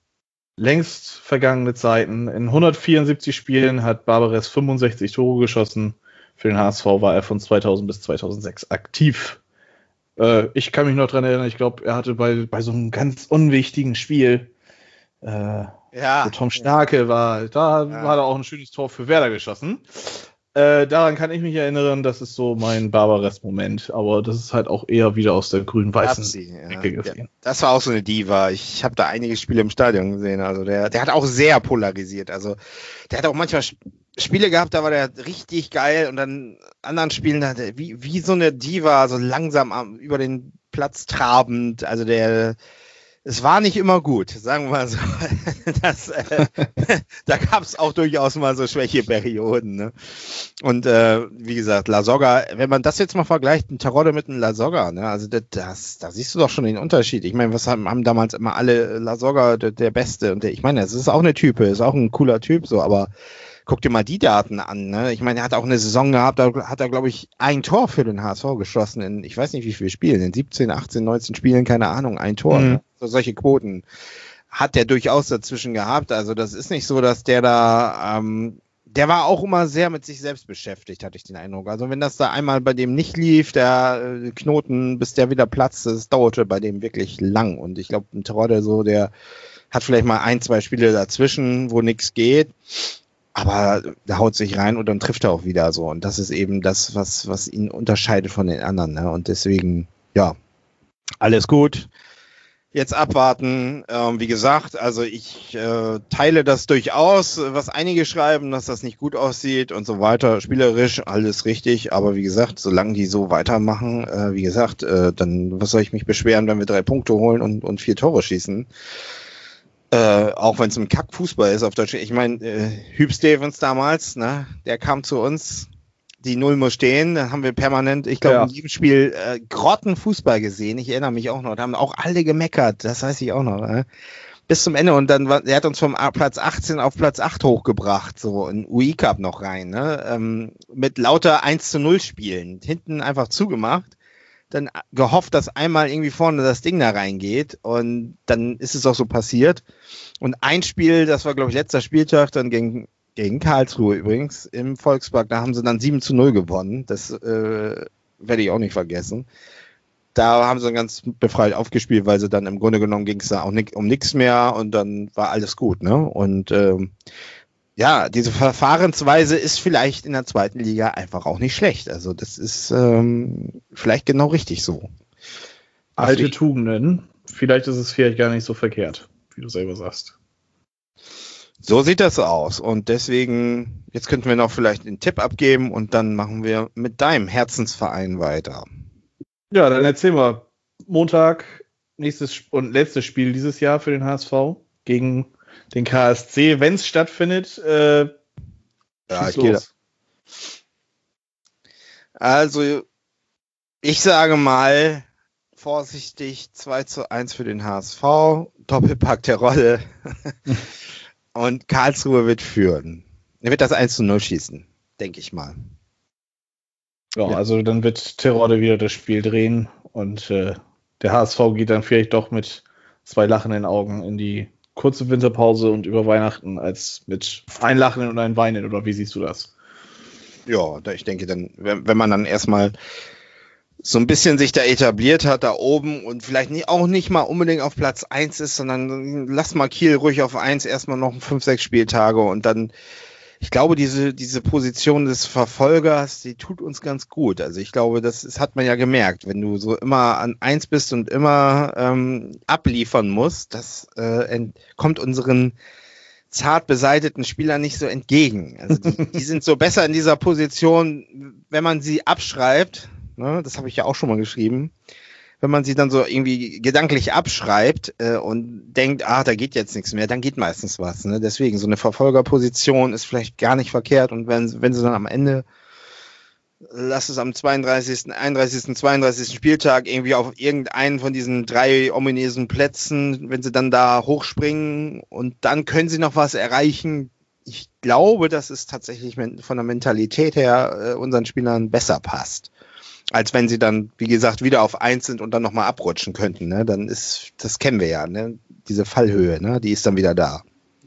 C: Längst vergangene Zeiten. In hundertvierundsiebzig Spielen hat Barbares fünfundsechzig Tore geschossen. Für den H S V war er von zweitausend bis zweitausendsechs aktiv. Äh, ich kann mich noch dran erinnern, ich glaube, er hatte bei, bei so einem ganz unwichtigen Spiel, äh,
B: Ja.
C: wo Tom Starke war, da
B: Ja.
C: hat er auch ein schönes Tor für Werder geschossen. Äh, daran kann ich mich erinnern, das ist so mein Barbares-Moment, aber das ist halt auch eher wieder aus der grün-weißen
B: Absi, ja.
C: Ecke
B: Ja,
C: gesehen.
B: das war auch so eine Diva. Ich habe da einige Spiele im Stadion gesehen. Also der, der hat auch sehr polarisiert. Also der hat auch manchmal Sp- Spiele gehabt, da war der richtig geil und dann anderen Spielen da hat er wie, wie so eine Diva, so langsam am, über den Platz trabend. Also der es war nicht immer gut, sagen wir mal so. Das, äh, da gab es auch durchaus mal so Schwächeperioden. Ne? Und äh, wie gesagt, La Soga, wenn man das jetzt mal vergleicht, ein Terodde mit einem La Soga, ne? Also das, das, da siehst du doch schon den Unterschied. Ich meine, was haben, haben damals immer alle La Soga der, der Beste und der, ich meine, es ist auch eine Type, ist auch ein cooler Typ, so, aber guck dir mal die Daten an. Ne? Ich meine, er hat auch eine Saison gehabt, da hat er, glaube ich, ein Tor für den H S V geschossen in, ich weiß nicht, wie viele Spielen, in siebzehn, achtzehn, neunzehn Spielen, keine Ahnung, ein Tor. Mhm. Ne? So, solche Quoten hat der durchaus dazwischen gehabt. Also das ist nicht so, dass der da, ähm, der war auch immer sehr mit sich selbst beschäftigt, hatte ich den Eindruck. Also wenn das da einmal bei dem nicht lief, der äh, Knoten, bis der wieder platzt, das dauerte bei dem wirklich lang. Und ich glaube, ein Terodde so, der hat vielleicht mal ein, zwei Spiele dazwischen, wo nichts geht. Aber der haut sich rein und dann trifft er auch wieder so. Und das ist eben das, was, was ihn unterscheidet von den anderen. Ne? Und deswegen, ja, alles gut. Jetzt abwarten. Ähm, wie gesagt, also ich äh, teile das durchaus, was einige schreiben, dass das nicht gut aussieht und so weiter. Spielerisch alles richtig. Aber wie gesagt, solange die so weitermachen, äh, wie gesagt, äh, dann was soll ich mich beschweren, wenn wir drei Punkte holen und, und vier Tore schießen? Äh, auch wenn es ein Kack-Fußball ist auf Deutsch. Ich meine, äh, Hüb Stevens damals, ne, der kam zu uns, die Null muss stehen, da haben wir permanent, ich glaube, ja. in jedem Spiel äh, Grottenfußball gesehen. Ich erinnere mich auch noch, da haben auch alle gemeckert, das weiß ich auch noch. Ne? Bis zum Ende und dann, war, er hat uns vom Platz achtzehn auf Platz acht hochgebracht, so in U I Cup noch rein, ne, ähm, mit lauter eins zu null Spielen, hinten einfach zugemacht. Dann gehofft, dass einmal irgendwie vorne das Ding da reingeht und dann ist es auch so passiert. Und ein Spiel, das war glaube ich letzter Spieltag, dann gegen, gegen Karlsruhe übrigens im Volkspark, da haben sie dann sieben zu null gewonnen. Das äh, werde ich auch nicht vergessen. Da haben sie dann ganz befreit aufgespielt, weil sie dann im Grunde genommen ging es da auch nicht, um nichts mehr und dann war alles gut. Ne? Und ähm, ja, diese Verfahrensweise ist vielleicht in der zweiten Liga einfach auch nicht schlecht. Also das ist ähm, vielleicht genau richtig so.
C: Alte ich, Tugenden. Vielleicht ist es vielleicht gar nicht so verkehrt, wie du selber sagst.
B: So sieht das aus. Und deswegen, jetzt könnten wir noch vielleicht einen Tipp abgeben und dann machen wir mit deinem Herzensverein weiter.
C: Ja, dann erzähl mal. Montag, nächstes und letztes Spiel dieses Jahr für den H S V gegen den K S C, wenn es stattfindet. Äh,
B: ja, ich gehe da. Also, ich sage mal, vorsichtig, zwei zu eins für den H S V, Doppelpack der Rolle und Karlsruhe wird führen. Er wird das eins zu null schießen, denke ich mal.
C: Ja, ja, also dann wird Terodde wieder das Spiel drehen und äh, der H S V geht dann vielleicht doch mit zwei lachenden Augen in die kurze Winterpause und über Weihnachten als mit ein Lachen und ein Weinen, oder wie siehst du das?
B: Ja, ich denke dann, wenn, wenn man dann erstmal so ein bisschen sich da etabliert hat, da oben und vielleicht nicht, auch nicht mal unbedingt auf Platz eins ist, sondern lass mal Kiel ruhig auf eins erstmal noch fünf, sechs Spieltage und dann, ich glaube, diese, diese Position des Verfolgers, die tut uns ganz gut. Also ich glaube, das, das hat man ja gemerkt, wenn du so immer an eins bist und immer ähm, abliefern musst, das äh, ent- kommt unseren zart beseiteten Spielern nicht so entgegen. Also die, die sind so besser in dieser Position, wenn man sie abschreibt, ne, das habe ich ja auch schon mal geschrieben, wenn man sie dann so irgendwie gedanklich abschreibt äh, und denkt, ah, da geht jetzt nichts mehr, dann geht meistens was. Ne? Deswegen, so eine Verfolgerposition ist vielleicht gar nicht verkehrt und wenn, wenn sie dann am Ende, lass es am zweiunddreißigsten, einunddreißigsten, zweiunddreißigsten Spieltag irgendwie auf irgendeinen von diesen drei ominösen Plätzen, wenn sie dann da hochspringen und dann können sie noch was erreichen. Ich glaube, dass es tatsächlich von der Mentalität her äh, unseren Spielern besser passt. Als wenn sie dann, wie gesagt, wieder auf eins sind und dann nochmal abrutschen könnten. Ne? Dann ist, das kennen wir ja, ne? Diese Fallhöhe, ne? Die ist dann wieder da.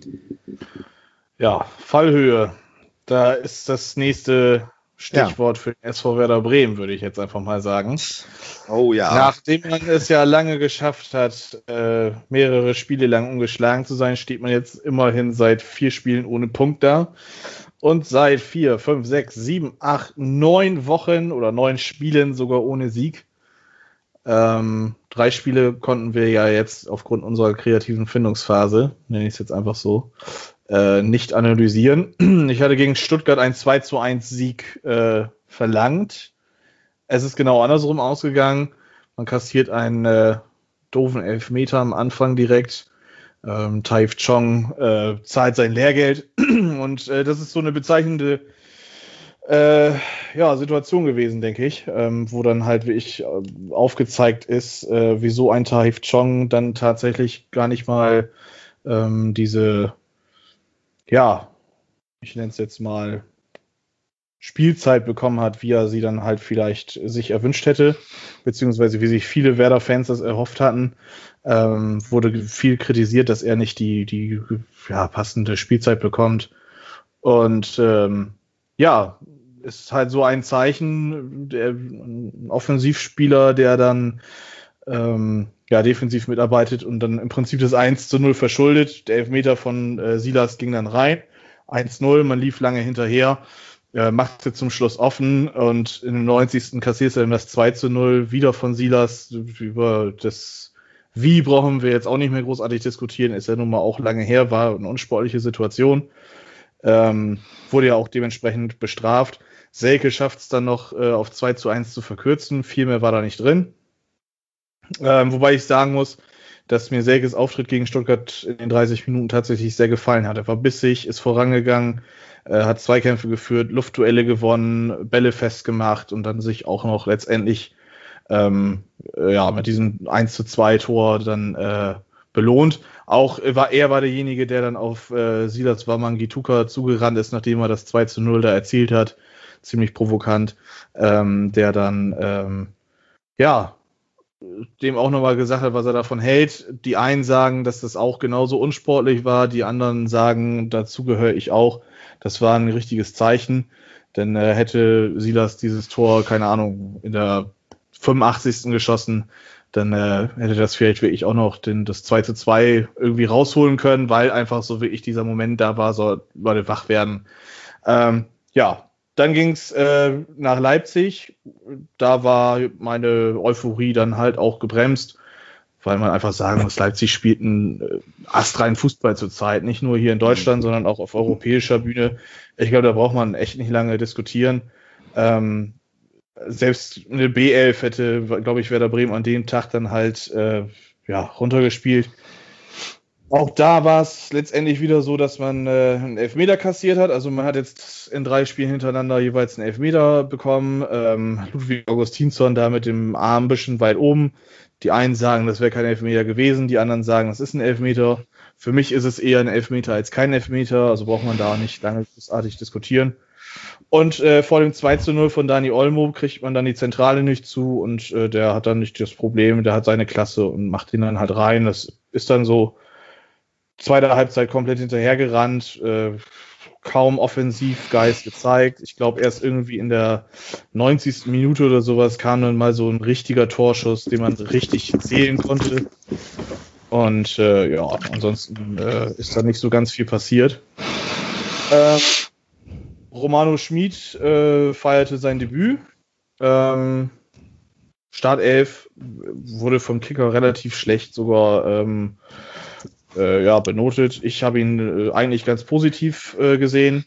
C: Ja, Fallhöhe. Da ist das nächste Stichwort ja. für den S V Werder Bremen, würde ich jetzt einfach mal sagen.
B: Oh ja.
C: Nachdem man es ja lange geschafft hat, äh, mehrere Spiele lang ungeschlagen zu sein, steht man jetzt immerhin seit vier Spielen ohne Punkt da. Und seit vier, fünf, sechs, sieben, acht, neun Wochen oder neun Spielen sogar ohne Sieg. Ähm, drei Spiele konnten wir ja jetzt aufgrund unserer kreativen Findungsphase, nenne ich es jetzt einfach so, äh, nicht analysieren. Ich hatte gegen Stuttgart einen zwei zu eins Sieg äh, verlangt. Es ist genau andersrum ausgegangen. Man kassiert einen äh, doofen Elfmeter am Anfang direkt. Ähm, Taif Chong äh, zahlt sein Lehrgeld und äh, das ist so eine bezeichnende äh, ja, Situation gewesen, denke ich, ähm, wo dann halt wie ich äh, aufgezeigt ist, äh, wieso ein Taif Chong dann tatsächlich gar nicht mal ähm, diese, ja, ich nenne es jetzt mal Spielzeit bekommen hat, wie er sie dann halt vielleicht sich erwünscht hätte, beziehungsweise wie sich viele Werder-Fans das erhofft hatten. Ähm, wurde viel kritisiert, dass er nicht die, die ja, passende Spielzeit bekommt. Und ähm, ja, ist halt so ein Zeichen, der ein Offensivspieler, der dann ähm, ja, defensiv mitarbeitet und dann im Prinzip das eins zu null verschuldet. Der Elfmeter von äh, Silas ging dann rein. eins null, man lief lange hinterher. Äh, macht es zum Schluss offen und in dem neunzigsten kassiert er dann das zwei zu null wieder von Silas. Über das Wie brauchen wir jetzt auch nicht mehr großartig diskutieren, ist ja nun mal auch lange her, war eine unsportliche Situation. Ähm, wurde ja auch dementsprechend bestraft. Selke schafft es dann noch äh, auf zwei zu eins zu verkürzen, viel mehr war da nicht drin. Ähm, wobei ich sagen muss, dass mir Selkes Auftritt gegen Stuttgart in den dreißig Minuten tatsächlich sehr gefallen hat. Er war bissig, ist vorangegangen, äh, hat Zweikämpfe geführt, Luftduelle gewonnen, Bälle festgemacht und dann sich auch noch letztendlich ähm, äh, ja, mit diesem eins zu zwei Tor dann äh, belohnt. Auch äh, war er war derjenige, der dann auf äh, Silas Wamangituka zugerannt ist, nachdem er das zwei zu null da erzielt hat. Ziemlich provokant. Ähm, der dann ähm, ja dem auch nochmal gesagt hat, was er davon hält. Die einen sagen, dass das auch genauso unsportlich war, die anderen sagen, dazu gehöre ich auch. Das war ein richtiges Zeichen, denn äh, hätte Silas dieses Tor, keine Ahnung, in der fünfundachtzigsten geschossen, dann äh, hätte das vielleicht wirklich auch noch den, das zwei zu zwei irgendwie rausholen können, weil einfach so wirklich dieser Moment da war, so Leute wach werden. Ähm, ja, dann ging es äh, nach Leipzig. Da war meine Euphorie dann halt auch gebremst, weil man einfach sagen muss, Leipzig spielt einen äh, astreinen Fußball zurzeit. Nicht nur hier in Deutschland, sondern auch auf europäischer Bühne. Ich glaube, da braucht man echt nicht lange diskutieren. Ähm, selbst eine B elf hätte, glaube ich, Werder Bremen an dem Tag dann halt äh, ja, runtergespielt. Auch da war es letztendlich wieder so, dass man äh, einen Elfmeter kassiert hat. Also man hat jetzt in drei Spielen hintereinander jeweils einen Elfmeter bekommen. Ähm, Ludwig Augustinsson da mit dem Arm ein bisschen weit oben. Die einen sagen, das wäre kein Elfmeter gewesen. Die anderen sagen, das ist ein Elfmeter. Für mich ist es eher ein Elfmeter als kein Elfmeter. Also braucht man da auch nicht lange großartig diskutieren. Und äh, vor dem zwei zu null von Dani Olmo kriegt man dann die Zentrale nicht zu. Und äh, der hat dann nicht das Problem. Der hat seine Klasse und macht ihn dann halt rein. Das ist dann so zweite Halbzeit komplett hinterhergerannt, äh, kaum Offensivgeist gezeigt. Ich glaube, erst irgendwie in der neunzigsten Minute oder sowas kam dann mal so ein richtiger Torschuss, den man richtig zählen konnte. Und äh, ja, ansonsten äh, ist da nicht so ganz viel passiert. Ähm, Romano Schmid äh, feierte sein Debüt. Ähm, Startelf wurde vom Kicker relativ schlecht sogar ähm, Äh, ja, benotet. Ich habe ihn äh, eigentlich ganz positiv äh, gesehen.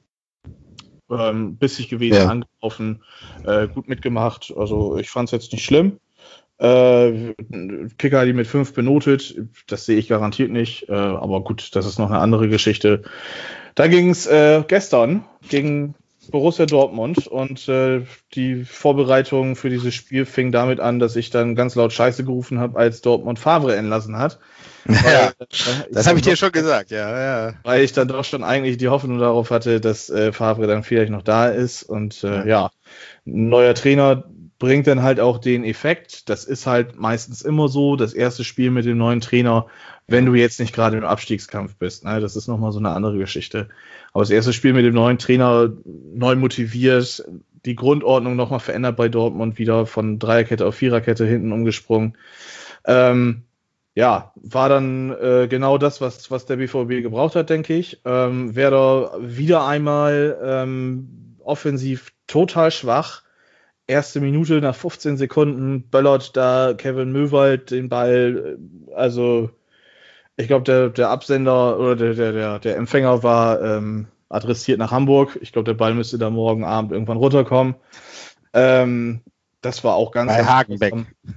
C: Ähm, bissig gewesen, ja. Angelaufen, äh, gut mitgemacht. Also ich fand es jetzt nicht schlimm. Äh, Kicker hat ihn mit fünf benotet. Das sehe ich garantiert nicht. Äh, aber gut, das ist noch eine andere Geschichte. Da ging es äh, gestern gegen Borussia Dortmund und äh, die Vorbereitung für dieses Spiel fing damit an, dass ich dann ganz laut Scheiße gerufen habe, als Dortmund Favre entlassen hat.
B: Ja, weil, äh, das habe ich dir schon gesagt, ja, ja.
C: Weil ich dann doch schon eigentlich die Hoffnung darauf hatte, dass äh, Favre dann vielleicht noch da ist. Und äh, ja. ja, ein neuer Trainer bringt dann halt auch den Effekt. Das ist halt meistens immer so, das erste Spiel mit dem neuen Trainer, wenn du jetzt nicht gerade im Abstiegskampf bist. Ne? Das ist nochmal so eine andere Geschichte. Aber das erste Spiel mit dem neuen Trainer neu motiviert, die Grundordnung nochmal verändert bei Dortmund, wieder von Dreierkette auf Viererkette hinten umgesprungen. Ähm, Ja, war dann äh, genau das, was, was der B V B gebraucht hat, denke ich. Ähm, Werder wieder einmal ähm, offensiv total schwach. Erste Minute nach fünfzehn Sekunden böllert da Kevin Möwald den Ball. Also ich glaube, der, der Absender oder der, der, der, der Empfänger war ähm, adressiert nach Hamburg. Ich glaube, der Ball müsste da morgen Abend irgendwann runterkommen. Ähm, das war auch ganz,
B: Bei
C: ganz
B: Hagenbeck.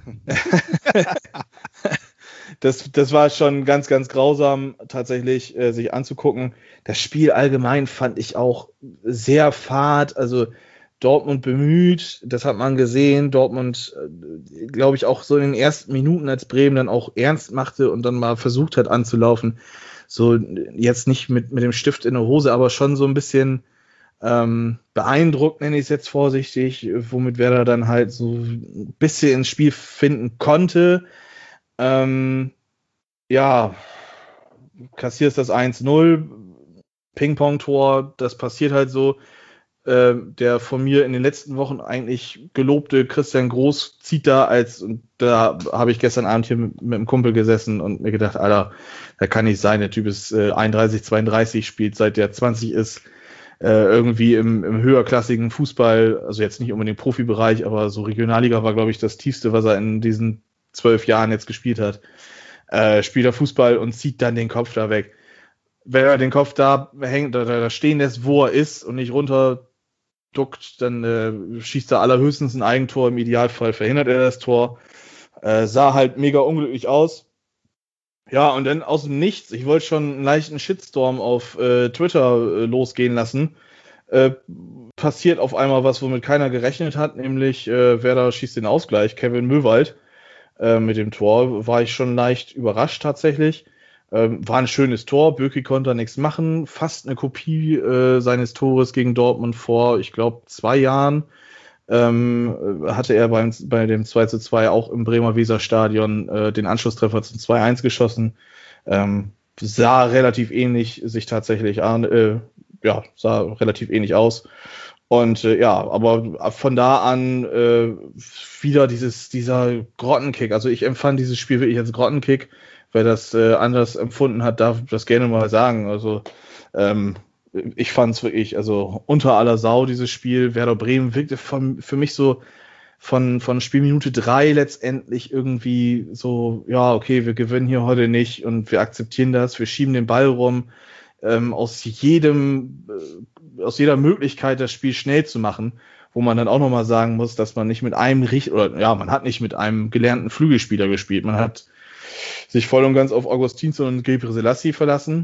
C: Das, das war schon ganz, ganz grausam, tatsächlich äh, sich anzugucken. Das Spiel allgemein fand ich auch sehr fad. Also Dortmund bemüht, das hat man gesehen. Dortmund, äh, glaube ich, auch so in den ersten Minuten, als Bremen dann auch ernst machte und dann mal versucht hat anzulaufen. So jetzt nicht mit, mit dem Stift in der Hose, aber schon so ein bisschen ähm, beeindruckt, nenne ich es jetzt vorsichtig, womit Werder dann halt so ein bisschen ins Spiel finden konnte. Ähm, ja, kassierst das eins null, Ping-Pong-Tor, das passiert halt so. Äh, der von mir in den letzten Wochen eigentlich gelobte Christian Groß zieht da als, und da habe ich gestern Abend hier mit, mit einem Kumpel gesessen und mir gedacht, Alter, da kann nicht sein, der Typ ist äh, einunddreißig, zweiunddreißig, spielt seit der zwanzig ist, äh, irgendwie im, im höherklassigen Fußball, also jetzt nicht unbedingt Profibereich, aber so Regionalliga war, glaube ich, das tiefste, was er in diesen zwölf Jahren jetzt gespielt hat. Äh, spielt er Fußball und zieht dann den Kopf da weg. Wenn er den Kopf da hängt, da, da stehen lässt, wo er ist und nicht runter duckt, dann äh, schießt er allerhöchstens ein Eigentor, im Idealfall verhindert er das Tor. Äh, sah halt mega unglücklich aus. Ja, und dann aus dem Nichts, ich wollte schon einen leichten Shitstorm auf äh, Twitter äh, losgehen lassen, äh, passiert auf einmal was, womit keiner gerechnet hat, nämlich äh, Werder schießt den Ausgleich, Kevin Möwald äh, mit dem Tor, war ich schon leicht überrascht tatsächlich. Ähm, war ein schönes Tor, Böki konnte da nichts machen, fast eine Kopie äh, seines Tores gegen Dortmund vor, ich glaube, zwei Jahren. Ähm, hatte er beim, bei dem zwei zu zwei auch im Bremer Weserstadion äh, den Anschlusstreffer zum zwei eins geschossen. Ähm, sah relativ ähnlich sich tatsächlich an, äh, ja, sah relativ ähnlich aus. Und äh, ja, aber von da an äh, wieder dieses, dieser Grottenkick. Also ich empfand dieses Spiel wirklich als Grottenkick. Wer das äh, anders empfunden hat, darf das gerne mal sagen. Also ähm, ich fand es wirklich, also unter aller Sau, dieses Spiel. Werder Bremen wirkte von, für mich so von, von Spielminute drei letztendlich irgendwie so, ja, okay, wir gewinnen hier heute nicht und wir akzeptieren das, wir schieben den Ball rum. Ähm, aus jedem, äh, aus jeder Möglichkeit, das Spiel schnell zu machen, wo man dann auch nochmal sagen muss, dass man nicht mit einem richtig, oder ja, man hat nicht mit einem gelernten Flügelspieler gespielt. Man hat sich voll und ganz auf Augustinsson und Gebre Selassie verlassen.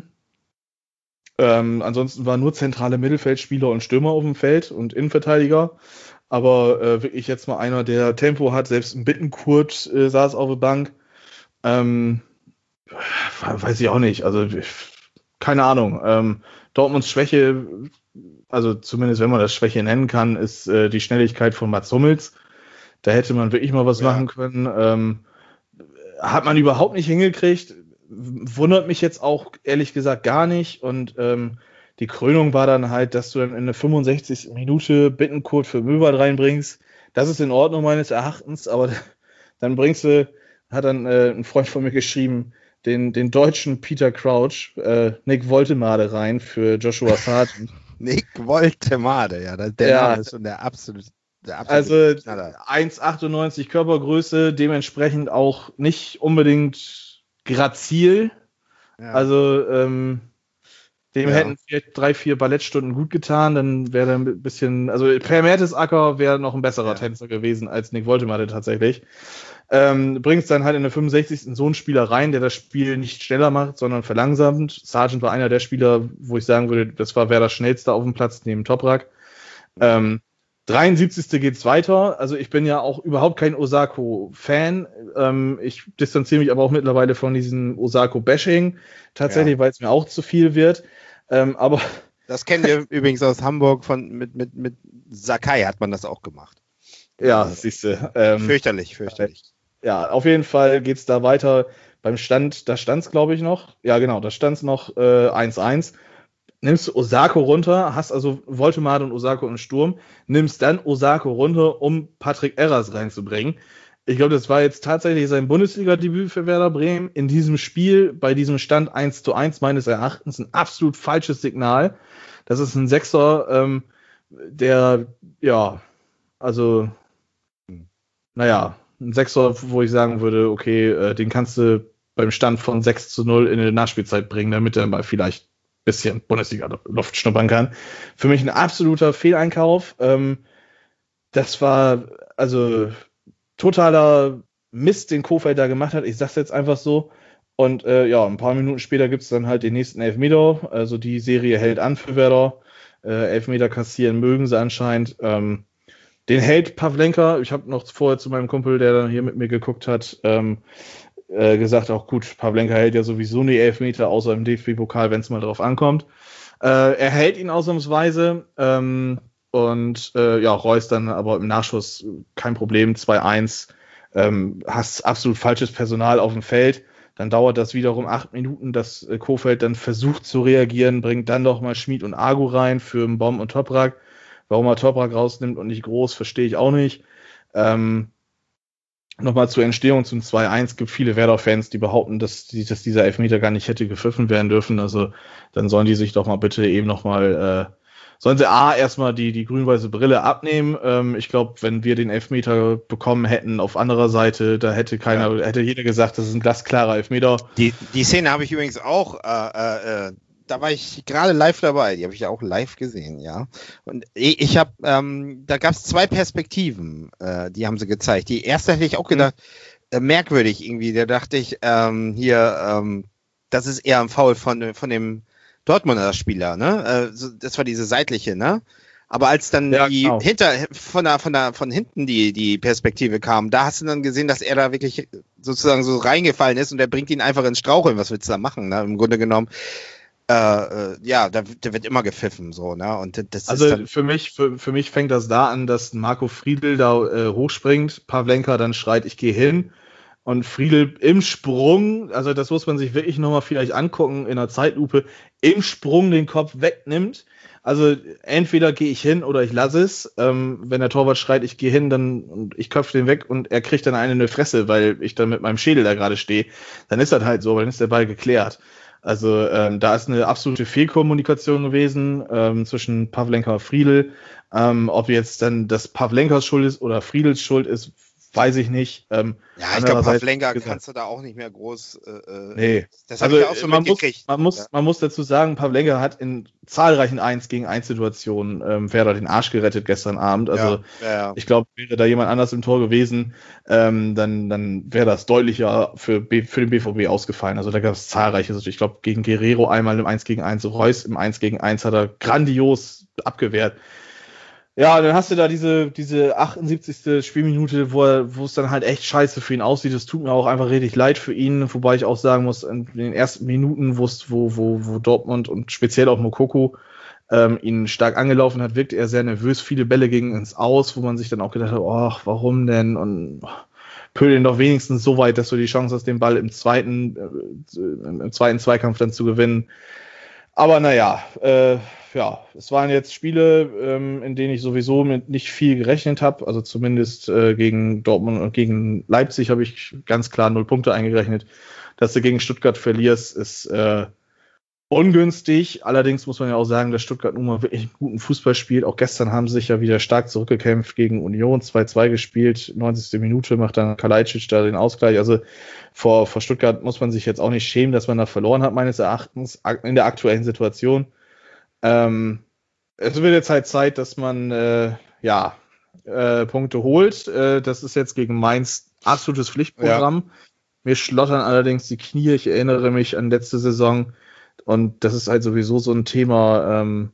C: Ähm, ansonsten waren nur zentrale Mittelfeldspieler und Stürmer auf dem Feld und Innenverteidiger. Aber äh, wirklich jetzt mal einer, der Tempo hat. Selbst ein Bittenkurt äh, saß auf der Bank. Ähm, weiß ich auch nicht. Also keine Ahnung. Ähm, Dortmunds Schwäche, also zumindest wenn man das Schwäche nennen kann, ist äh, die Schnelligkeit von Mats Hummels. Da hätte man wirklich mal was ja. machen können. Ähm, hat man überhaupt nicht hingekriegt. Wundert mich jetzt auch ehrlich gesagt gar nicht. Und ähm, die Krönung war dann halt, dass du dann in der fünfundsechzigsten Minute Bittenkurt für Möwald reinbringst. Das ist in Ordnung meines Erachtens, aber dann bringst du, hat dann äh, ein Freund von mir geschrieben, den, den deutschen Peter Crouch, äh, Nick Woltemade rein für Joshua Sargent.
B: Nick Woltemade, ja, der
C: ja,
B: Name ist schon der absolute.
C: Also eins Komma achtundneunzig Körpergröße, dementsprechend auch nicht unbedingt grazil. Ja. Also ähm, dem ja. hätten vielleicht drei, vier Ballettstunden gut getan, dann wäre er ein bisschen, also Per Mertesacker wäre noch ein besserer ja. Tänzer gewesen als Nick Woltemade tatsächlich. Ähm, bringst dann halt in der fünfundsechzigsten so einen Spieler rein, der das Spiel nicht schneller macht, sondern verlangsamt. Sargent war einer der Spieler, wo ich sagen würde, das war wer das schnellste auf dem Platz neben Toprak. Ähm, dreiundsiebzigste geht's weiter. Also ich bin ja auch überhaupt kein Osako-Fan. Ähm, ich distanziere mich aber auch mittlerweile von diesem Osako-Bashing. Tatsächlich, ja. weil es mir auch zu viel wird. Ähm, aber
B: das kennen wir übrigens aus Hamburg von mit, mit, mit Sakai hat man das auch gemacht.
C: Ja, also, siehst du. Ähm,
B: fürchterlich, fürchterlich.
C: Ja, auf jeden Fall geht's da weiter. Beim Stand, da stand's glaube ich noch. Ja, genau, da stand's noch äh, eins eins. Nimmst du Osako runter, hast also Woltemade und Osako im Sturm, nimmst dann Osako runter, um Patrick Erras reinzubringen. Ich glaube, das war jetzt tatsächlich sein Bundesliga-Debüt für Werder Bremen. In diesem Spiel, bei diesem Stand eins zu eins meines Erachtens, ein absolut falsches Signal. Das ist ein Sechser, ähm, der, ja, also, naja, ein Sechser, wo ich sagen würde, okay, äh, den kannst du beim Stand von sechs zu null in die Nachspielzeit bringen, damit er mal vielleicht ein bisschen Bundesliga-Luft schnuppern kann. Für mich ein absoluter Fehleinkauf. Ähm, das war also totaler Mist, den Kohfeldt da gemacht hat. Ich sag's jetzt einfach so. Und äh, ja, ein paar Minuten später gibt's dann halt den nächsten Elfmeter. Also die Serie hält an für Werder. Äh, Elfmeter kassieren mögen sie anscheinend. Ähm, den hält Pavlenka. Ich habe noch vorher zu meinem Kumpel, der dann hier mit mir geguckt hat, ähm, äh, gesagt, auch gut, Pavlenka hält ja sowieso nie Elfmeter, außer im D F B-Pokal, wenn es mal drauf ankommt. Äh, er hält ihn ausnahmsweise. Ähm, und äh, ja, Reus dann aber im Nachschuss kein Problem, zwei eins. Ähm, hast absolut falsches Personal auf dem Feld. Dann dauert das wiederum acht Minuten, dass äh, Kohfeldt dann versucht zu reagieren, bringt dann noch mal Schmid und Agu rein für Mbom und Toprak. Warum er Toprak rausnimmt und nicht Groß, verstehe ich auch nicht. Ähm, Nochmal zur Entstehung zum zwei eins. Gibt viele Werder-Fans, die behaupten, dass, die, dass dieser Elfmeter gar nicht hätte gepfiffen werden dürfen. Also dann sollen die sich doch mal bitte eben nochmal, äh, sollen sie A, erstmal die, die grün-weiße Brille abnehmen. Ähm, ich glaube, wenn wir den Elfmeter bekommen hätten auf anderer Seite, da hätte keiner, ja. hätte jeder gesagt, das ist ein glasklarer Elfmeter.
B: Die, die Szene habe ich übrigens auch, äh, äh, da war ich gerade live dabei, die habe ich ja auch live gesehen, ja. Und ich, ich habe, ähm, da gab es zwei Perspektiven, äh, die haben sie gezeigt. Die erste hätte ich auch gedacht, mhm. äh, merkwürdig irgendwie, da dachte ich, ähm, hier, ähm, das ist eher ein Foul von, von dem Dortmunder Spieler, ne? Äh, das war diese seitliche, ne? Aber als dann ja, die genau. hinter von der von der von hinten die die Perspektive kam, da hast du dann gesehen, dass er da wirklich sozusagen so reingefallen ist und der bringt ihn einfach ins Straucheln. Was willst du da machen? Ne? Im Grunde genommen, äh, äh, ja, da, da wird immer gepfiffen, so, ne? Und das
C: also
B: ist dann
C: für mich für, für mich fängt das da an, dass Marco Friedl da äh, hochspringt, Pavlenka dann schreit, ich gehe hin. Und Friedl im Sprung, also das muss man sich wirklich nochmal vielleicht angucken in der Zeitlupe, im Sprung den Kopf wegnimmt. Also entweder gehe ich hin oder ich lasse es. Ähm, wenn der Torwart schreit, ich gehe hin, dann und ich köpfe den weg und er kriegt dann eine in die Fresse, weil ich dann mit meinem Schädel da gerade stehe, dann ist das halt so, weil dann ist der Ball geklärt. Also ähm, da ist eine absolute Fehlkommunikation gewesen ähm, zwischen Pavlenka und Friedl. Ähm, ob jetzt dann das Pavlenkas Schuld ist oder Friedls Schuld ist, weiß ich nicht. Ähm,
B: ja, ich glaube, Pavlenka kannst du da auch nicht mehr groß. Äh,
C: nee.
B: Das habe also, ich ja auch so
C: man
B: mitgekriegt.
C: Muss, man, muss, ja. man muss dazu sagen, Pavlenka hat in zahlreichen eins gegen eins Situationen ähm, Werder den Arsch gerettet gestern Abend. Also
B: ja, ja.
C: ich glaube, wäre da jemand anders im Tor gewesen, ähm, dann, dann wäre das deutlicher für, B, für den B V B ausgefallen. Also da gab es zahlreiche. Also ich glaube, gegen Guerrero einmal im eins gegen eins, Reus im eins gegen eins hat er grandios abgewehrt. Ja, dann hast du da diese, diese achtundsiebzigste Spielminute, wo er, wo es dann halt echt scheiße für ihn aussieht. Es tut mir auch einfach richtig leid für ihn, wobei ich auch sagen muss, in den ersten Minuten, wo es, wo, wo, wo Dortmund und speziell auch Moukoko ähm, ihn stark angelaufen hat, wirkte er sehr nervös. Viele Bälle gingen ins Aus, wo man sich dann auch gedacht hat, ach, warum denn? Und pöl ihn doch wenigstens so weit, dass du die Chance hast, den Ball im zweiten, äh, im zweiten Zweikampf dann zu gewinnen. Aber naja, äh, ja, es waren jetzt Spiele, ähm, in denen ich sowieso mit nicht viel gerechnet habe. Also zumindest äh, gegen Dortmund und gegen Leipzig habe ich ganz klar null Punkte eingerechnet. Dass du gegen Stuttgart verlierst, ist äh, ungünstig. Allerdings muss man ja auch sagen, dass Stuttgart nun mal wirklich einen guten Fußball spielt. Auch gestern haben sie sich ja wieder stark zurückgekämpft gegen Union, zwei zwei gespielt. neunzigste Minute macht dann Kalajdzic da den Ausgleich. Also vor, vor Stuttgart muss man sich jetzt auch nicht schämen, dass man da verloren hat, meines Erachtens, in der aktuellen Situation. Ähm, es wird jetzt halt Zeit, dass man äh, ja äh, Punkte holt. Äh, das ist jetzt gegen Mainz absolutes Pflichtprogramm. Ja. Mir schlottern allerdings die Knie. Ich erinnere mich an letzte Saison und das ist halt sowieso so ein Thema. Ähm,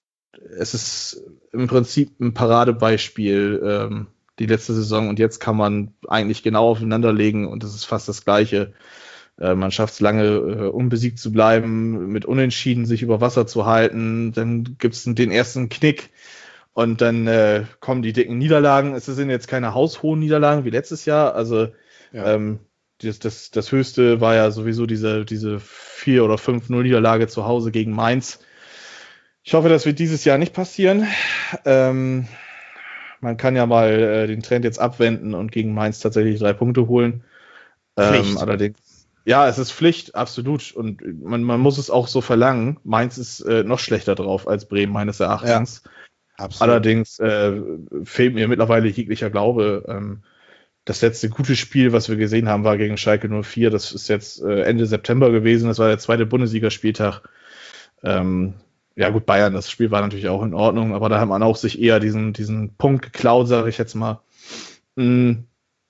C: es ist im Prinzip ein Paradebeispiel ähm, die letzte Saison und jetzt kann man eigentlich genau aufeinanderlegen und das ist fast das Gleiche. Man schafft es lange, äh, unbesiegt zu bleiben, mit Unentschieden sich über Wasser zu halten. Dann gibt's den ersten Knick und dann äh, kommen die dicken Niederlagen. Es sind jetzt keine haushohen Niederlagen wie letztes Jahr. Also ja. ähm, das, das, das Höchste war ja sowieso diese, diese vier oder fünf null Niederlage zu Hause gegen Mainz. Ich hoffe, das wird dieses Jahr nicht passieren. Ähm, man kann ja mal äh, den Trend jetzt abwenden und gegen Mainz tatsächlich drei Punkte holen. Ähm, allerdings Ja, es ist Pflicht, absolut. Und man, man muss es auch so verlangen. Mainz ist äh, noch schlechter drauf als Bremen, meines Erachtens. Ja, absolut. Allerdings äh, fehlt mir mittlerweile jeglicher Glaube. Ähm, das letzte gute Spiel, was wir gesehen haben, war gegen Schalke null vier. Das ist jetzt äh, Ende September gewesen. Das war der zweite Bundesligaspieltag. Ähm, ja gut, Bayern, das Spiel war natürlich auch in Ordnung, aber da hat man auch sich eher diesen, diesen Punkt geklaut, sage ich jetzt mal. Und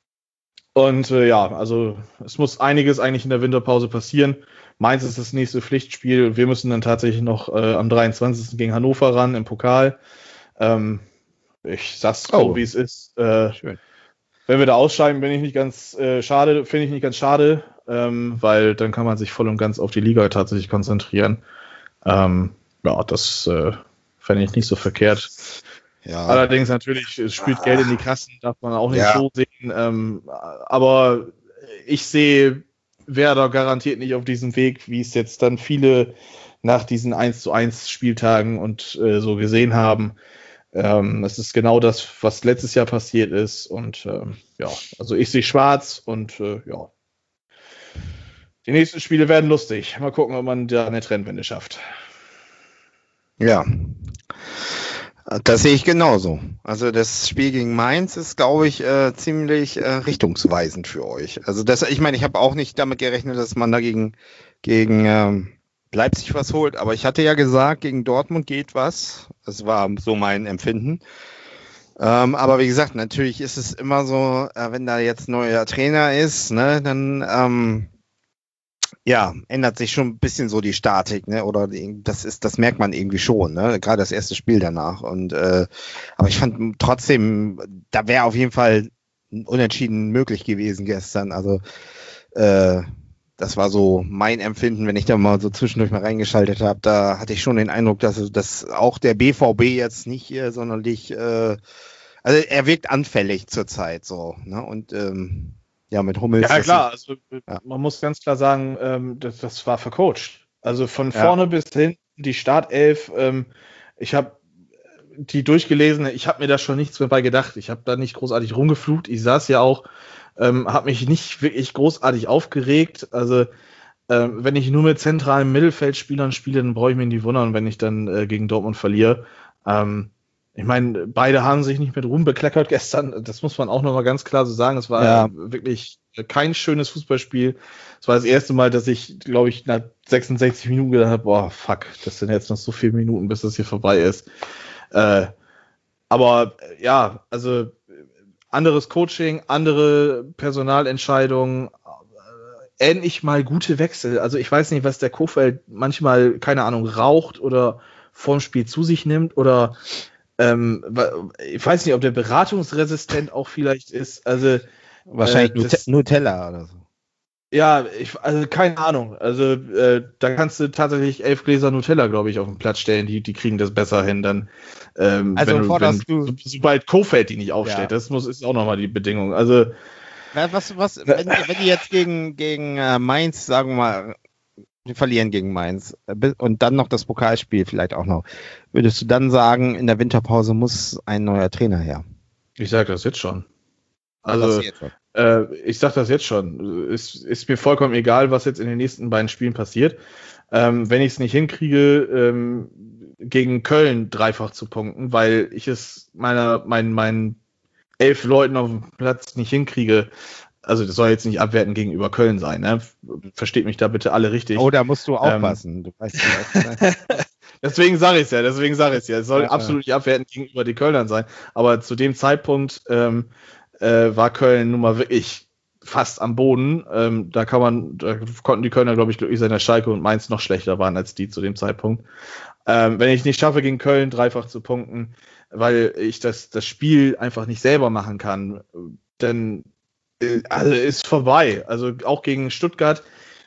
C: äh, ja, also es muss einiges eigentlich in der Winterpause passieren. Mainz ist das nächste Pflichtspiel. Wir müssen dann tatsächlich noch äh, am dreiundzwanzigsten gegen Hannover ran im Pokal. Ähm, ich sag's so,
B: Oh.
C: wie es ist. Äh,
B: Schön.
C: Wenn wir da ausscheiden, bin ich nicht ganz äh, schade, finde ich nicht ganz schade, ähm, weil dann kann man sich voll und ganz auf die Liga tatsächlich konzentrieren. Ähm, ja, das äh, fände ich nicht so verkehrt.
B: Ja.
C: Allerdings natürlich, es spielt Geld in die Kassen, darf man auch nicht
B: Ja.
C: so sehen. Ähm, aber ich sehe Werder garantiert nicht auf diesem Weg, wie es jetzt dann viele nach diesen eins zu eins Spieltagen und äh, so gesehen haben. Ähm, es ist genau das, was letztes Jahr passiert ist. Und ähm, ja, also ich sehe schwarz und äh, ja. Die nächsten Spiele werden lustig. Mal gucken, ob man da eine Trendwende schafft.
B: Ja. Das sehe ich genauso. Also das Spiel gegen Mainz ist, glaube ich, äh, ziemlich äh, richtungsweisend für euch. Also das, ich meine, ich habe auch nicht damit gerechnet, dass man dagegen gegen ähm, Leipzig was holt, aber ich hatte ja gesagt, gegen Dortmund geht was. Das war so mein Empfinden. Ähm, aber wie gesagt, natürlich ist es immer so, äh, wenn da jetzt neuer Trainer ist, ne, dann ähm, ja, ändert sich schon ein bisschen so die Statik, ne? Oder die, das ist, das merkt man irgendwie schon, ne? Gerade das erste Spiel danach. Und äh, aber ich fand trotzdem, da wäre auf jeden Fall ein Unentschieden möglich gewesen gestern. Also äh, das war so mein Empfinden, wenn ich da mal so zwischendurch mal reingeschaltet habe. Da hatte ich schon den Eindruck, dass, dass auch der B V B jetzt nicht hier sonderlich, äh, also er wirkt anfällig zurzeit so, ne? Und ähm, ja, mit Hummels.
C: Ja, klar, also
B: ja.
C: man muss ganz klar sagen, ähm, das, das war vercoacht. Also von
B: Ja.
C: vorne bis hinten die Startelf, ähm, ich habe die durchgelesen, ich habe mir da schon nichts mehr bei gedacht. Ich habe da nicht großartig rumgeflucht. Ich saß ja auch, ähm, habe mich nicht wirklich großartig aufgeregt. Also ähm, wenn ich nur mit zentralen Mittelfeldspielern spiele, dann brauche ich mich nicht wundern, wenn ich dann äh, gegen Dortmund verliere. Ähm, Ich meine, beide haben sich nicht mit Ruhm bekleckert gestern. Das muss man auch nochmal ganz klar so sagen. Es war
B: Ja.
C: wirklich kein schönes Fußballspiel. Es war das erste Mal, dass ich, glaube ich, nach sechsundsechzig Minuten gedacht habe, boah, fuck, das sind jetzt noch so viele Minuten, bis das hier vorbei ist. Äh, aber ja, also anderes Coaching, andere Personalentscheidungen, äh, endlich mal gute Wechsel. Also ich weiß nicht, was der Kofeld manchmal, keine Ahnung, raucht oder vorm Spiel zu sich nimmt oder Ähm, ich weiß nicht, ob der beratungsresistent auch vielleicht ist. Also
B: Wahrscheinlich
C: äh, das,
B: Nutella oder so.
C: Ja, ich, also keine Ahnung. Also äh, da kannst du tatsächlich elf Gläser Nutella, glaube ich, auf den Platz stellen. Die, die kriegen das besser hin. Dann, ähm,
B: Also
C: wenn,
B: forderst
C: wenn,
B: du-
C: sobald Kofeld die nicht aufstellt,
B: Ja.
C: das muss ist auch nochmal die Bedingung. Also
B: Na, Was, was, wenn, wenn die jetzt gegen, gegen äh, Mainz, sagen wir mal, die verlieren gegen Mainz äh, bi- und dann noch das Pokalspiel vielleicht auch noch, würdest du dann sagen, in der Winterpause muss ein neuer Trainer her?
C: ich sage das jetzt schon.
B: Das
C: Also
B: jetzt schon.
C: Äh, ich sag das jetzt schon. Es ist mir vollkommen egal, was jetzt in den nächsten beiden Spielen passiert. Ähm, wenn ich es nicht hinkriege, ähm, gegen Köln dreifach zu punkten, weil ich es meiner, meinen, meinen elf Leuten auf dem Platz nicht hinkriege. Also das soll jetzt nicht abwertend gegenüber Köln sein, ne? Versteht mich da bitte alle richtig.
B: Oh, da musst du aufpassen. Du weißt nicht,
C: Deswegen sage ich es ja, deswegen sage ich es ja. Es soll
B: Ja,
C: absolut nicht abwertend gegenüber den Kölnern sein. Aber zu dem Zeitpunkt ähm, äh, war Köln nun mal wirklich fast am Boden. Ähm, da kann man, da konnten die Kölner, glaube ich, glücklich sein, dass Schalke und Mainz noch schlechter waren als die zu dem Zeitpunkt. Ähm, wenn ich nicht schaffe, gegen Köln dreifach zu punkten, weil ich das, das Spiel einfach nicht selber machen kann, dann äh, also ist vorbei. Also auch gegen Stuttgart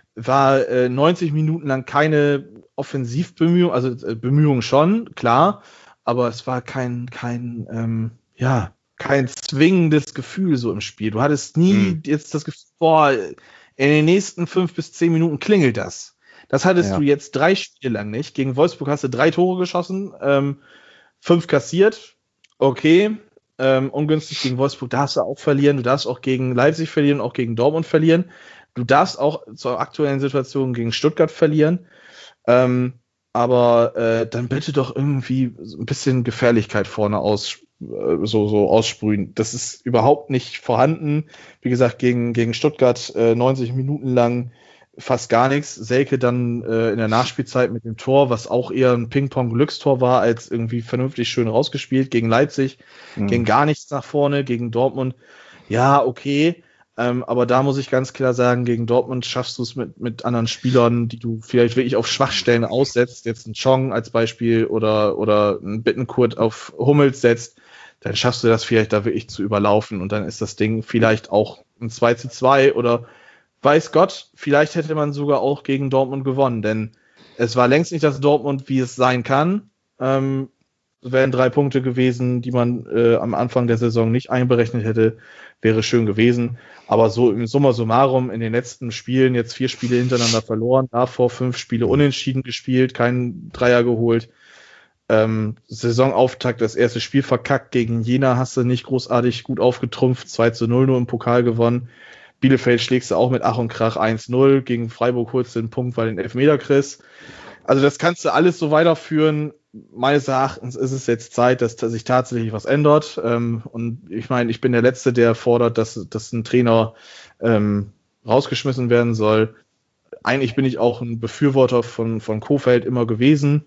C: war äh, neunzig Minuten lang keine Offensivbemühung, also äh, Bemühungen schon, klar, aber es war kein, kein, ähm, ja, kein zwingendes Gefühl so im Spiel. Du hattest nie
B: Mhm.
C: jetzt das Gefühl, boah, in den nächsten fünf bis zehn Minuten klingelt das. Das hattest
B: Ja.
C: du jetzt drei Spiele lang nicht. Gegen Wolfsburg hast du drei Tore geschossen, ähm, fünf kassiert, okay, ähm, ungünstig gegen Wolfsburg darfst du auch verlieren, du darfst auch gegen Leipzig verlieren, auch gegen Dortmund verlieren. Du darfst auch zur aktuellen Situation gegen Stuttgart verlieren. Ähm, aber äh, dann bitte doch irgendwie so ein bisschen Gefährlichkeit vorne aus, äh, so, so aussprühen. Das ist überhaupt nicht vorhanden. Wie gesagt, gegen, gegen Stuttgart äh, neunzig Minuten lang fast gar nichts. Selke dann äh, in der Nachspielzeit mit dem Tor, was auch eher ein Ping-Pong-Glückstor war, als irgendwie vernünftig schön rausgespielt gegen Leipzig, mhm. ging gar nichts nach vorne, gegen Dortmund. Ja, okay, ähm, aber da muss ich ganz klar sagen, gegen Dortmund schaffst du es mit, mit anderen Spielern, die du vielleicht wirklich auf Schwachstellen aussetzt, jetzt ein Chong als Beispiel oder, oder ein Bittenkurt auf Hummels setzt, dann schaffst du das vielleicht da wirklich zu überlaufen und dann ist das Ding vielleicht auch ein zwei zu zwei oder weiß Gott, vielleicht hätte man sogar auch gegen Dortmund gewonnen, denn es war längst nicht das Dortmund, wie es sein kann. Ähm, es wären drei Punkte gewesen, die man äh, am Anfang der Saison nicht einberechnet hätte, wäre schön gewesen. Aber so im Summa summarum in den letzten Spielen jetzt vier Spiele hintereinander verloren, davor fünf Spiele unentschieden gespielt, keinen Dreier geholt. Ähm, Saisonauftakt, das erste Spiel verkackt gegen Jena, hast du nicht großartig gut aufgetrumpft, zwei zu null nur im Pokal gewonnen. Bielefeld schlägst du auch mit Ach und Krach eins null, gegen Freiburg holst du den Punkt, weil du den Elfmeter kriegst. Also das kannst du alles so weiterführen. Meines Erachtens ist es jetzt Zeit, dass sich tatsächlich was ändert. Ähm, und ich meine, ich bin der Letzte, der fordert, dass, dass ein Trainer ähm, rausgeschmissen werden soll. Eigentlich bin ich auch ein Befürworter von, von Kohfeldt immer gewesen.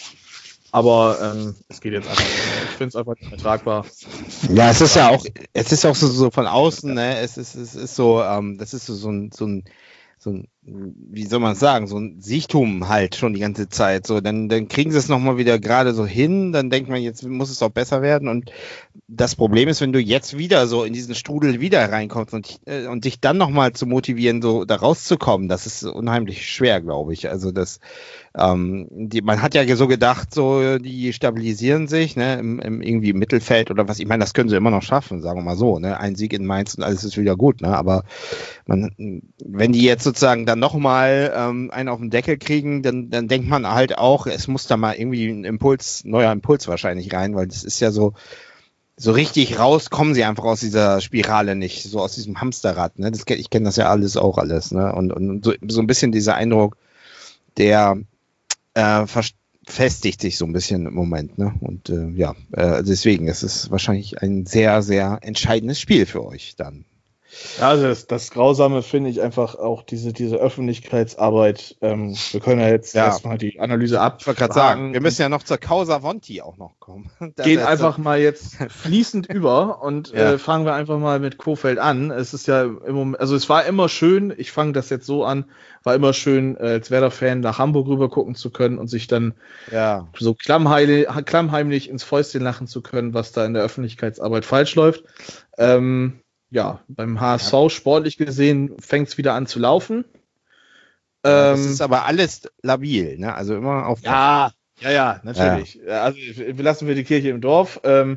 C: Aber ähm, es geht jetzt einfach nicht mehr. Ich finde es einfach nicht mehr tragbar.
B: Ja, es ist ja auch, es ist auch so, so von außen, ne? Es ist, es ist so, ähm, das ist so, so ein, so ein, so ein, wie soll man sagen, so ein Siechtum halt schon die ganze Zeit. So, dann, dann kriegen sie es nochmal wieder gerade so hin, dann denkt man, jetzt muss es auch besser werden. Und das Problem ist, wenn du jetzt wieder so in diesen Strudel wieder reinkommst und, äh, und dich dann nochmal zu motivieren, so da rauszukommen, das ist unheimlich schwer, glaube ich. Also das, ähm, die, man hat ja so gedacht, so die stabilisieren sich, ne, im, im irgendwie im Mittelfeld oder was. Ich meine, das können sie immer noch schaffen, sagen wir mal so, ne, ein Sieg in Mainz und alles ist wieder gut, ne, aber man, wenn die jetzt sozusagen dann nochmal ähm, einen auf den Deckel kriegen, dann, dann denkt man halt auch, es muss da mal irgendwie ein Impuls, neuer Impuls wahrscheinlich rein, weil das ist ja so, so richtig raus kommen sie einfach aus dieser Spirale nicht, so aus diesem Hamsterrad, ne, das, ich kenne das ja alles auch alles, ne, und, und so, so ein bisschen dieser Eindruck, der äh, festigt sich so ein bisschen im Moment, ne, und äh, ja, äh, deswegen, es ist wahrscheinlich ein sehr, sehr entscheidendes Spiel für euch dann.
C: Ja, also das, das Grausame finde ich einfach auch diese, diese Öffentlichkeitsarbeit. Ähm, wir können ja jetzt ja. erstmal die Analyse ab.
B: Ich wollte gerade sagen, wir müssen ja noch zur Causa Vonti auch noch kommen.
C: Gehen einfach mal jetzt fließend über und ja. äh, fangen wir einfach mal mit Kohfeldt an. Es ist ja im Moment, also es war immer schön, ich fange das jetzt so an, war immer schön, äh, als Werder-Fan nach Hamburg rüber gucken zu können und sich dann ja. so klammheimlich, klammheimlich ins Fäustchen lachen zu können, was da in der Öffentlichkeitsarbeit falsch läuft. Ähm, Ja, beim H S V ja. sportlich gesehen fängt es wieder an zu laufen.
B: Ja, das ähm, ist aber alles labil, ne? Also immer auf.
C: Ja, ja, ja, natürlich. Ja. Also lassen wir die Kirche im Dorf. Ähm,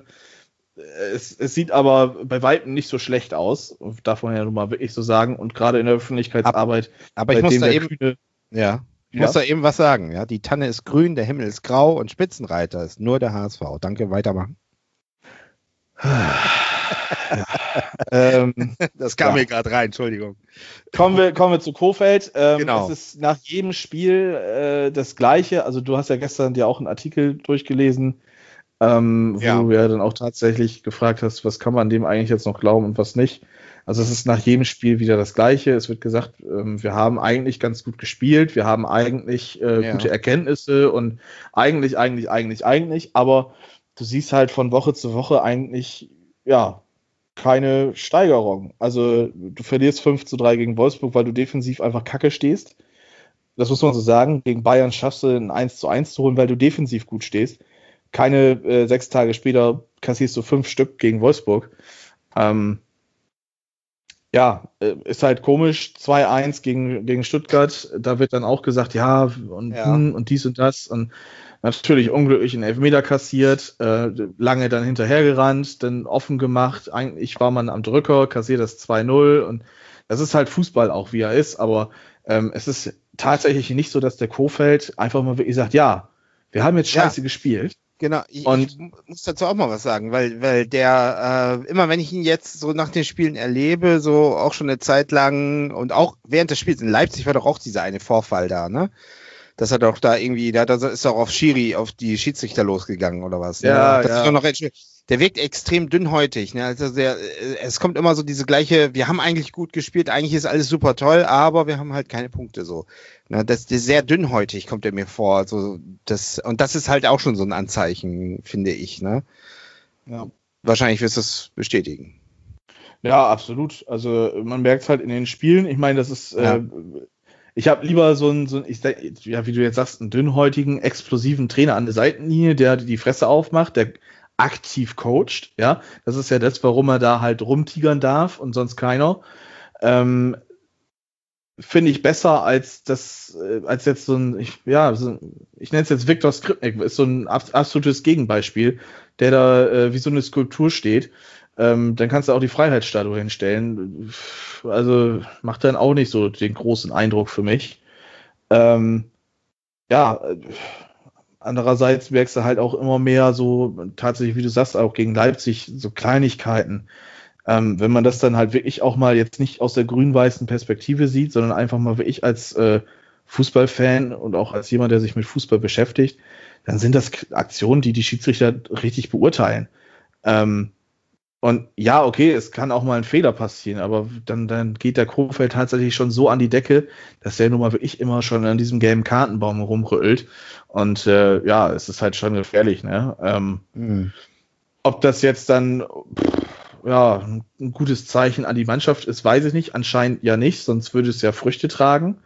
C: es, es sieht aber bei weitem nicht so schlecht aus, darf man ja nun mal wirklich so sagen. Und gerade in der Öffentlichkeitsarbeit.
B: Aber ich muss da eben, Kühne, ja, ich ja. muss da eben was sagen. Ja, die Tanne ist grün, der Himmel ist grau und Spitzenreiter ist nur der H S V. Danke, weitermachen.
C: Ja. ähm,
B: das kam
C: ja.
B: mir gerade rein, Entschuldigung.
C: Kommen wir, kommen wir zu Kohfeldt. Ähm,
B: genau.
C: Es ist nach jedem Spiel äh, das Gleiche. Also du hast ja gestern dir auch einen Artikel durchgelesen, ähm, wo ja. du ja dann auch tatsächlich gefragt hast, was kann man dem eigentlich jetzt noch glauben und was nicht. Also es ist nach jedem Spiel wieder das Gleiche. Es wird gesagt, ähm, wir haben eigentlich ganz gut gespielt, wir haben eigentlich äh, ja. gute Erkenntnisse und eigentlich, eigentlich, eigentlich, eigentlich, aber du siehst halt von Woche zu Woche eigentlich, ja, keine Steigerung. Also du verlierst fünf zu drei gegen Wolfsburg, weil du defensiv einfach kacke stehst. Das muss man so sagen. Gegen Bayern schaffst du ein eins zu eins zu holen, weil du defensiv gut stehst. Keine äh, sechs Tage später kassierst du fünf Stück gegen Wolfsburg. Ähm, ja, äh, ist halt komisch. zwei eins gegen, gegen Stuttgart. Da wird dann auch gesagt, ja, und,
B: ja.
C: Hm, und dies und das. Und natürlich unglücklich einen Elfmeter kassiert, äh, lange dann hinterhergerannt, dann offen gemacht. Eigentlich war man am Drücker, kassiert das zwei null. Und das ist halt Fußball auch, wie er ist. Aber ähm, es ist tatsächlich nicht so, dass der Kohfeldt einfach mal wirklich sagt, ja, wir haben jetzt scheiße ja. gespielt.
B: Genau, ich,
C: und
B: ich muss dazu auch mal was sagen, weil, weil der, äh, immer wenn ich ihn jetzt so nach den Spielen erlebe, so auch schon eine Zeit lang und auch während des Spiels in Leipzig war doch auch dieser eine Vorfall da, ne? Das hat doch da irgendwie, da ist doch auf Schiri, auf die Schiedsrichter losgegangen oder was.
C: Ja,
B: ne? Das
C: ja.
B: ist doch noch, der wirkt extrem dünnhäutig. Ne? Also der, es kommt immer so diese gleiche, wir haben eigentlich gut gespielt, eigentlich ist alles super toll, aber wir haben halt keine Punkte so. Ne? Das, das ist sehr dünnhäutig, kommt er mir vor. Also das, und das ist halt auch schon so ein Anzeichen, finde ich. Ne?
C: Ja.
B: Wahrscheinlich wirst du es bestätigen.
C: Ja, absolut. Also man merkt es halt in den Spielen. Ich meine, das ist,
B: Ja.
C: äh, ich habe lieber so einen, so ein, ich, ja, wie du jetzt sagst, einen dünnhäutigen, explosiven Trainer an der Seitenlinie, der die Fresse aufmacht, der aktiv coacht. Ja, das ist ja das, warum er da halt rumtigern darf und sonst keiner. Ähm, Finde ich besser als das, äh, als jetzt so ein, ich, ja, so, ich nenne es jetzt Viktor Skripnik, ist so ein ab, absolutes Gegenbeispiel, der da äh, wie so eine Skulptur steht. Ähm, dann kannst du auch die Freiheitsstatue hinstellen. Also macht dann auch nicht so den großen Eindruck für mich. Ähm, ja, äh, andererseits merkst du halt auch immer mehr so, tatsächlich, wie du sagst, auch gegen Leipzig, so Kleinigkeiten. Ähm, wenn man das dann halt wirklich auch mal jetzt nicht aus der grün-weißen Perspektive sieht, sondern einfach mal wirklich als äh, Fußballfan und auch als jemand, der sich mit Fußball beschäftigt, dann sind das Aktionen, die die Schiedsrichter richtig beurteilen. Ähm, und ja, okay, es kann auch mal ein Fehler passieren, aber dann, dann geht der Kofeld tatsächlich schon so an die Decke, dass der nun mal wirklich immer schon an diesem gelben Kartenbaum rumrüttelt. Und äh, ja, es ist halt schon gefährlich, ne? Ähm,
B: Mhm.
C: Ob das jetzt dann pff, ja, ein gutes Zeichen an die Mannschaft ist, weiß ich nicht. Anscheinend ja nicht, sonst würde es ja Früchte tragen.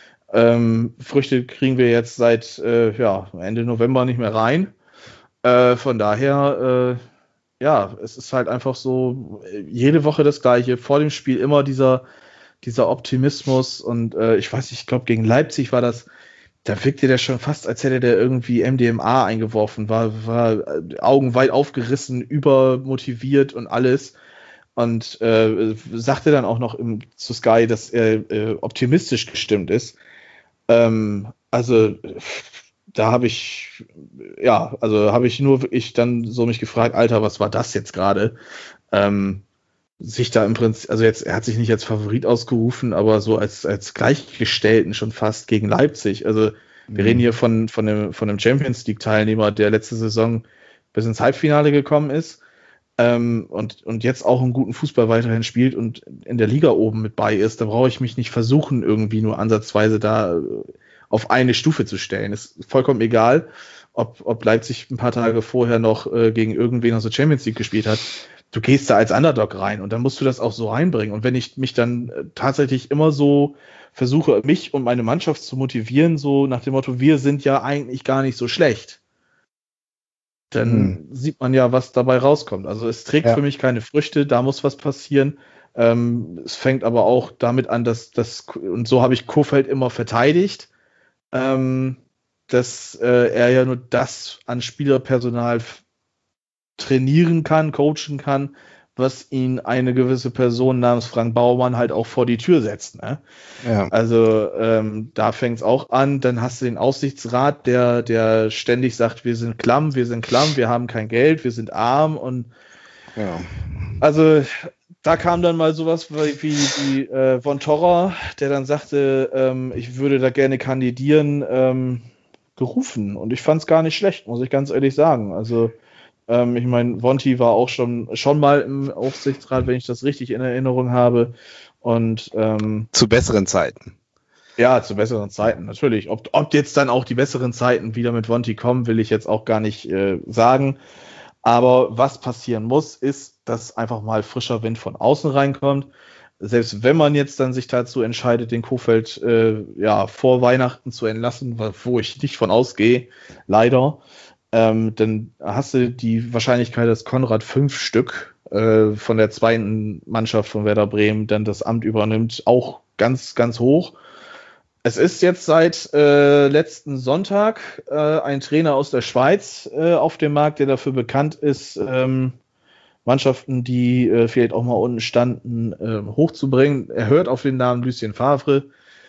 C: Ähm, Früchte kriegen wir jetzt seit äh, ja, Ende November nicht mehr rein. Äh, von daher, äh, ja, es ist halt einfach so, jede Woche das Gleiche. Vor dem Spiel immer dieser, dieser Optimismus. Und äh, ich weiß nicht, ich glaube, gegen Leipzig war das, da wirkte der schon fast, als hätte der irgendwie M D M A eingeworfen, war, war Augen weit aufgerissen, übermotiviert und alles. Und äh, sagte dann auch noch im, zu Sky, dass er äh, optimistisch gestimmt ist. Ähm, also da habe ich, ja, also habe ich nur wirklich dann so mich gefragt, Alter, was war das jetzt gerade? Ähm, sich da im Prinzip, also jetzt, er hat sich nicht als Favorit ausgerufen, aber so als, als Gleichgestellten schon fast gegen Leipzig. Also wir
B: Mhm.
C: reden hier von, von einem, von einem Champions League-Teilnehmer, der letzte Saison bis ins Halbfinale gekommen ist. Ähm, und, und jetzt auch einen guten Fußball weiterhin spielt und in der Liga oben mit bei ist, da brauche ich mich nicht versuchen, irgendwie nur ansatzweise da äh, auf eine Stufe zu stellen. Ist vollkommen egal, ob, ob Leipzig ein paar Tage vorher noch äh, gegen irgendwen aus der Champions League gespielt hat. Du gehst da als Underdog rein und dann musst du das auch so reinbringen. Und wenn ich mich dann äh, tatsächlich immer so versuche, mich und meine Mannschaft zu motivieren, so nach dem Motto, wir sind ja eigentlich gar nicht so schlecht, dann
B: Mhm.
C: sieht man ja, was dabei rauskommt. Also es trägt
B: Ja.
C: für mich keine Früchte, da muss was passieren. Ähm, es fängt aber auch damit an, dass das, und so habe ich Kofeld immer verteidigt, ähm, dass äh, er ja nur das an Spielerpersonal f- trainieren kann, coachen kann, was ihn eine gewisse Person namens Frank Baumann halt auch vor die Tür setzt. Ne?
B: Ja.
C: Also ähm, da fängt es auch an. Dann hast du den Aufsichtsrat, der, der ständig sagt, wir sind klamm, wir sind klamm, wir haben kein Geld, wir sind arm. Und
B: Ja.
C: also da kam dann mal sowas wie, wie, wie äh, Von Torra, der dann sagte, ähm, ich würde da gerne kandidieren, ähm, gerufen. Und ich fand es gar nicht schlecht, muss ich ganz ehrlich sagen. Also ähm, ich meine, Vonti war auch schon, schon mal im Aufsichtsrat, wenn ich das richtig in Erinnerung habe. Und ähm,
B: Zu besseren Zeiten.
C: ja, zu besseren Zeiten, natürlich. Ob, ob jetzt dann auch die besseren Zeiten wieder mit Vonti kommen, will ich jetzt auch gar nicht äh, sagen. Aber was passieren muss, ist, dass einfach mal frischer Wind von außen reinkommt. Selbst wenn man jetzt dann sich dazu entscheidet, den Kofeld äh, ja, vor Weihnachten zu entlassen, wo ich nicht von ausgehe, leider, ähm, dann hast du die Wahrscheinlichkeit, dass Konrad fünf Stück äh, von der zweiten Mannschaft von Werder Bremen dann das Amt übernimmt, auch ganz, ganz hoch. Es ist jetzt seit äh, letzten Sonntag äh, ein Trainer aus der Schweiz äh, auf dem Markt, der dafür bekannt ist, ähm, Mannschaften, die äh, vielleicht auch mal unten standen, äh, hochzubringen. Er hört auf den Namen Lucien Favre.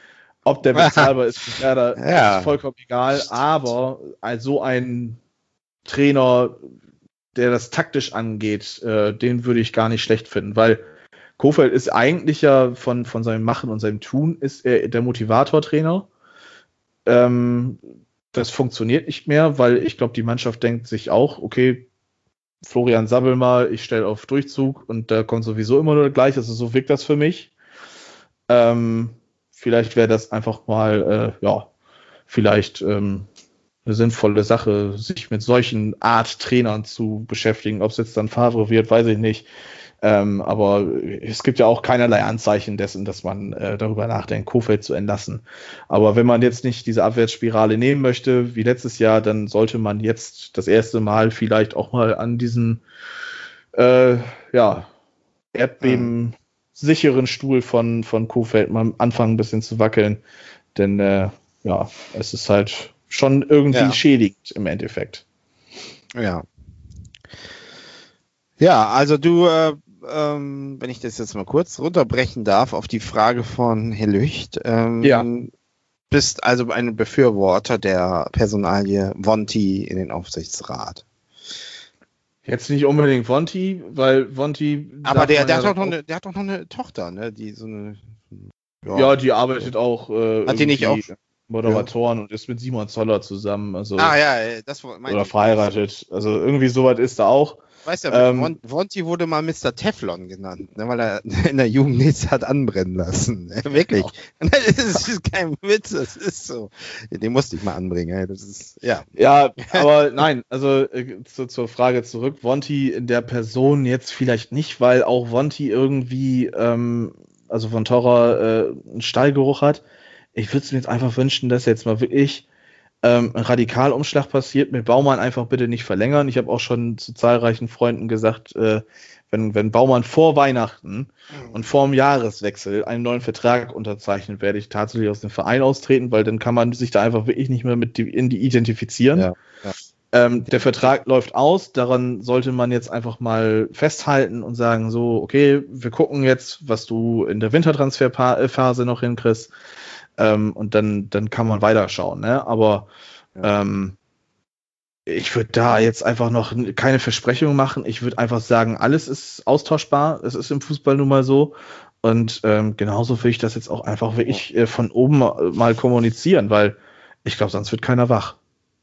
C: Ob der bezahlbar ist für Werder,
B: Ja.
C: ist vollkommen egal. Aber als so ein Trainer, der das taktisch angeht, äh, den würde ich gar nicht schlecht finden, weil Kofeld ist eigentlich ja von, von seinem Machen und seinem Tun ist er der Motivator-Trainer. Ähm, das funktioniert nicht mehr, weil ich glaube, die Mannschaft denkt sich auch, okay, Florian sabbel mal, ich stelle auf Durchzug und da kommt sowieso immer nur gleich, also so wirkt das für mich. Ähm, vielleicht wäre das einfach mal, äh, ja, vielleicht ähm, eine sinnvolle Sache, sich mit solchen Art Trainern zu beschäftigen. Ob es jetzt dann Favre wird, weiß ich nicht. Ähm, aber es gibt ja auch keinerlei Anzeichen dessen, dass man äh, darüber nachdenkt, Kohfeldt zu entlassen. Aber wenn man jetzt nicht diese Abwärtsspirale nehmen möchte, wie letztes Jahr, dann sollte man jetzt das erste Mal vielleicht auch mal an diesen äh, ja, erdbebensicheren Stuhl von, von Kohfeldt mal anfangen, ein bisschen zu wackeln. Denn äh, ja, es ist halt schon irgendwie
B: ja.
C: schädigend im Endeffekt.
B: Ja. Ja, also du, äh, ähm, wenn ich das jetzt mal kurz runterbrechen darf auf die Frage von Herr Lücht, ähm,
C: ja.
B: bist also ein Befürworter der Personalie Vonti in den Aufsichtsrat.
C: Jetzt nicht unbedingt Vonti, weil Vonti...
B: Aber der, der, ja hat doch noch eine, der hat doch noch eine Tochter, ne? Die so eine...
C: Ja, ja die arbeitet auch... Äh,
B: hat die nicht auch...
C: Moderatoren ja. und ist mit Simon Zoller zusammen. Also,
B: ah ja, das war...
C: Oder verheiratet. Also irgendwie sowas ist da auch.
B: Weißt du, ja, ähm, Vonti wurde mal Mister Teflon genannt, ne, weil er in der Jugend nichts hat anbrennen lassen. Wirklich. Genau. Das ist kein Witz, das ist so. Den musste ich mal anbringen. Das ist, ja.
C: Ja, aber nein, also äh, zu, zur Frage zurück. Vonti in der Person jetzt vielleicht nicht, weil auch Vonti irgendwie, ähm, also von Torra, äh, einen Stallgeruch hat. Ich würde es mir jetzt einfach wünschen, dass jetzt mal wirklich Ähm, ein Radikalumschlag passiert, mit Baumann einfach bitte nicht verlängern. Ich habe auch schon zu zahlreichen Freunden gesagt, äh, wenn, wenn Baumann vor Weihnachten mhm. und vor dem Jahreswechsel einen neuen Vertrag unterzeichnet, werde ich tatsächlich aus dem Verein austreten, weil dann kann man sich da einfach wirklich nicht mehr mit die, in die identifizieren. Ja, ja. Ähm, der Vertrag läuft aus, daran sollte man jetzt einfach mal festhalten und sagen so, okay, wir gucken jetzt, was du in der Wintertransferphase noch hinkriegst. Ähm, und dann, dann kann man weiterschauen, ne? Aber ja. ähm, ich würde da jetzt einfach noch keine Versprechungen machen. Ich würde einfach sagen, alles ist austauschbar. Es ist im Fußball nun mal so. Und ähm, genauso will ich das jetzt auch einfach wirklich äh, von oben mal kommunizieren, weil ich glaube, sonst wird keiner wach.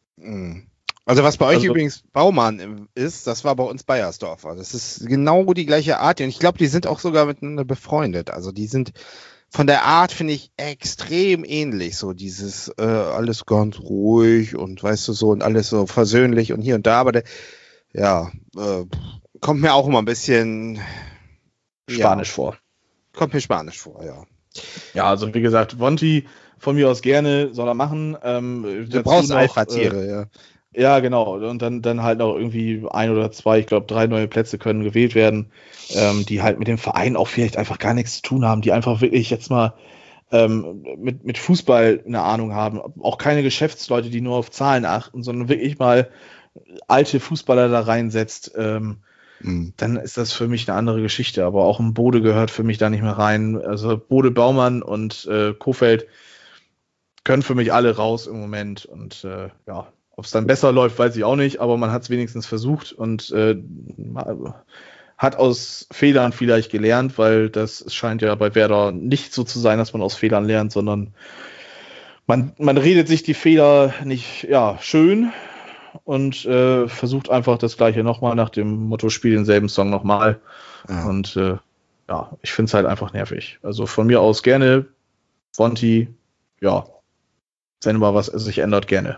B: Also was bei euch also, übrigens Baumann ist, das war bei uns Bayersdorfer. Das ist genau die gleiche Art. Und ich glaube, die sind auch sogar miteinander befreundet. Also die sind von der Art, finde ich, extrem ähnlich. So dieses äh, alles ganz ruhig und weißt du so und alles so versöhnlich und hier und da. Aber der, ja, äh, kommt mir auch immer ein bisschen
C: Spanisch
B: ja,
C: vor.
B: Kommt mir Spanisch vor, ja.
C: Ja, also wie gesagt, Vonti von mir aus gerne soll er machen. Ähm,
B: du brauchst auch Ratiere, äh, ja.
C: Ja, genau. Und dann, dann halt noch irgendwie ein oder zwei, ich glaube, drei neue Plätze können gewählt werden, ähm, die halt mit dem Verein auch vielleicht einfach gar nichts zu tun haben, die einfach wirklich jetzt mal ähm, mit, mit Fußball eine Ahnung haben. Auch keine Geschäftsleute, die nur auf Zahlen achten, sondern wirklich mal alte Fußballer da reinsetzt. Ähm, mhm. Dann ist das für mich eine andere Geschichte. Aber auch ein Bode gehört für mich da nicht mehr rein. Also Bode, Baumann und äh, Kohfeldt können für mich alle raus im Moment. Und äh, ja, ob es dann besser läuft, weiß ich auch nicht, aber man hat es wenigstens versucht und äh, hat aus Fehlern vielleicht gelernt, weil das scheint ja bei Werder nicht so zu sein, dass man aus Fehlern lernt, sondern man, man redet sich die Fehler nicht ja, schön und äh, versucht einfach das Gleiche nochmal nach dem Motto, spiel denselben Song nochmal. Ja. Und äh, ja, ich finde es halt einfach nervig. Also von mir aus gerne, Vonti, ja, wenn mal was sich ändert, gerne.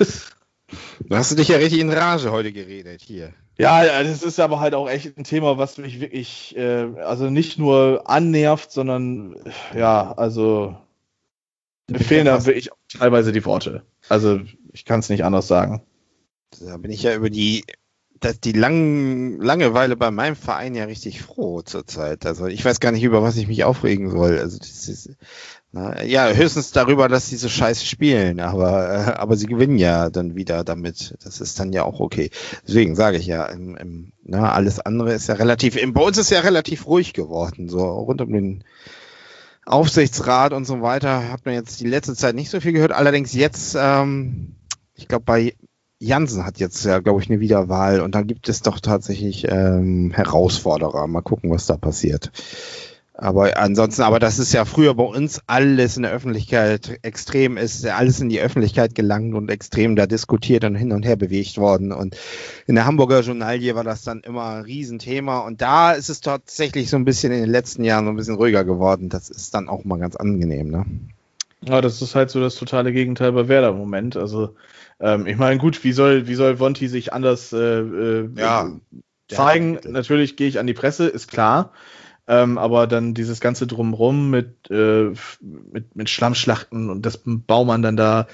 B: Du hast dich ja richtig in Rage heute geredet hier.
C: Ja, das ist aber halt auch echt ein Thema, was mich wirklich, äh, also nicht nur annervt, sondern ja, also mir fehlen da wirklich teilweise die Worte. Also ich kann es nicht anders sagen.
B: Da bin ich ja über die, dass die lang, Langeweile bei meinem Verein ja richtig froh zurzeit. Also ich weiß gar nicht, über was ich mich aufregen soll. Also das ist, na, ja, höchstens darüber, dass sie so scheiße spielen, aber, äh, aber sie gewinnen ja dann wieder damit. Das ist dann ja auch okay. Deswegen sage ich ja, im, im, na, alles andere ist ja relativ, im, bei uns ist ja relativ ruhig geworden, so rund um den Aufsichtsrat und so weiter hat man jetzt die letzte Zeit nicht so viel gehört. Allerdings jetzt, ähm, ich glaube bei Jansen hat jetzt ja, glaube ich, eine Wiederwahl und da gibt es doch tatsächlich ähm, Herausforderer. Mal gucken, was da passiert. Aber ansonsten, aber das ist ja früher bei uns alles in der Öffentlichkeit extrem, ist ja alles in die Öffentlichkeit gelangt und extrem da diskutiert und hin und her bewegt worden. Und in der Hamburger Journalie war das dann immer ein Riesenthema. Und da ist es tatsächlich so ein bisschen in den letzten Jahren so ein bisschen ruhiger geworden. Das ist dann auch mal ganz angenehm, ne?
C: Ja, das ist halt so das totale Gegenteil bei Werder im Moment. Also, ähm, ich meine, gut, wie soll, wie soll Vonti sich anders äh, äh,
B: Ja.
C: zeigen? Natürlich gehe ich an die Presse, ist klar. Ähm, aber dann dieses ganze Drumrum mit, äh, mit, mit Schlammschlachten und dass Baumann dann da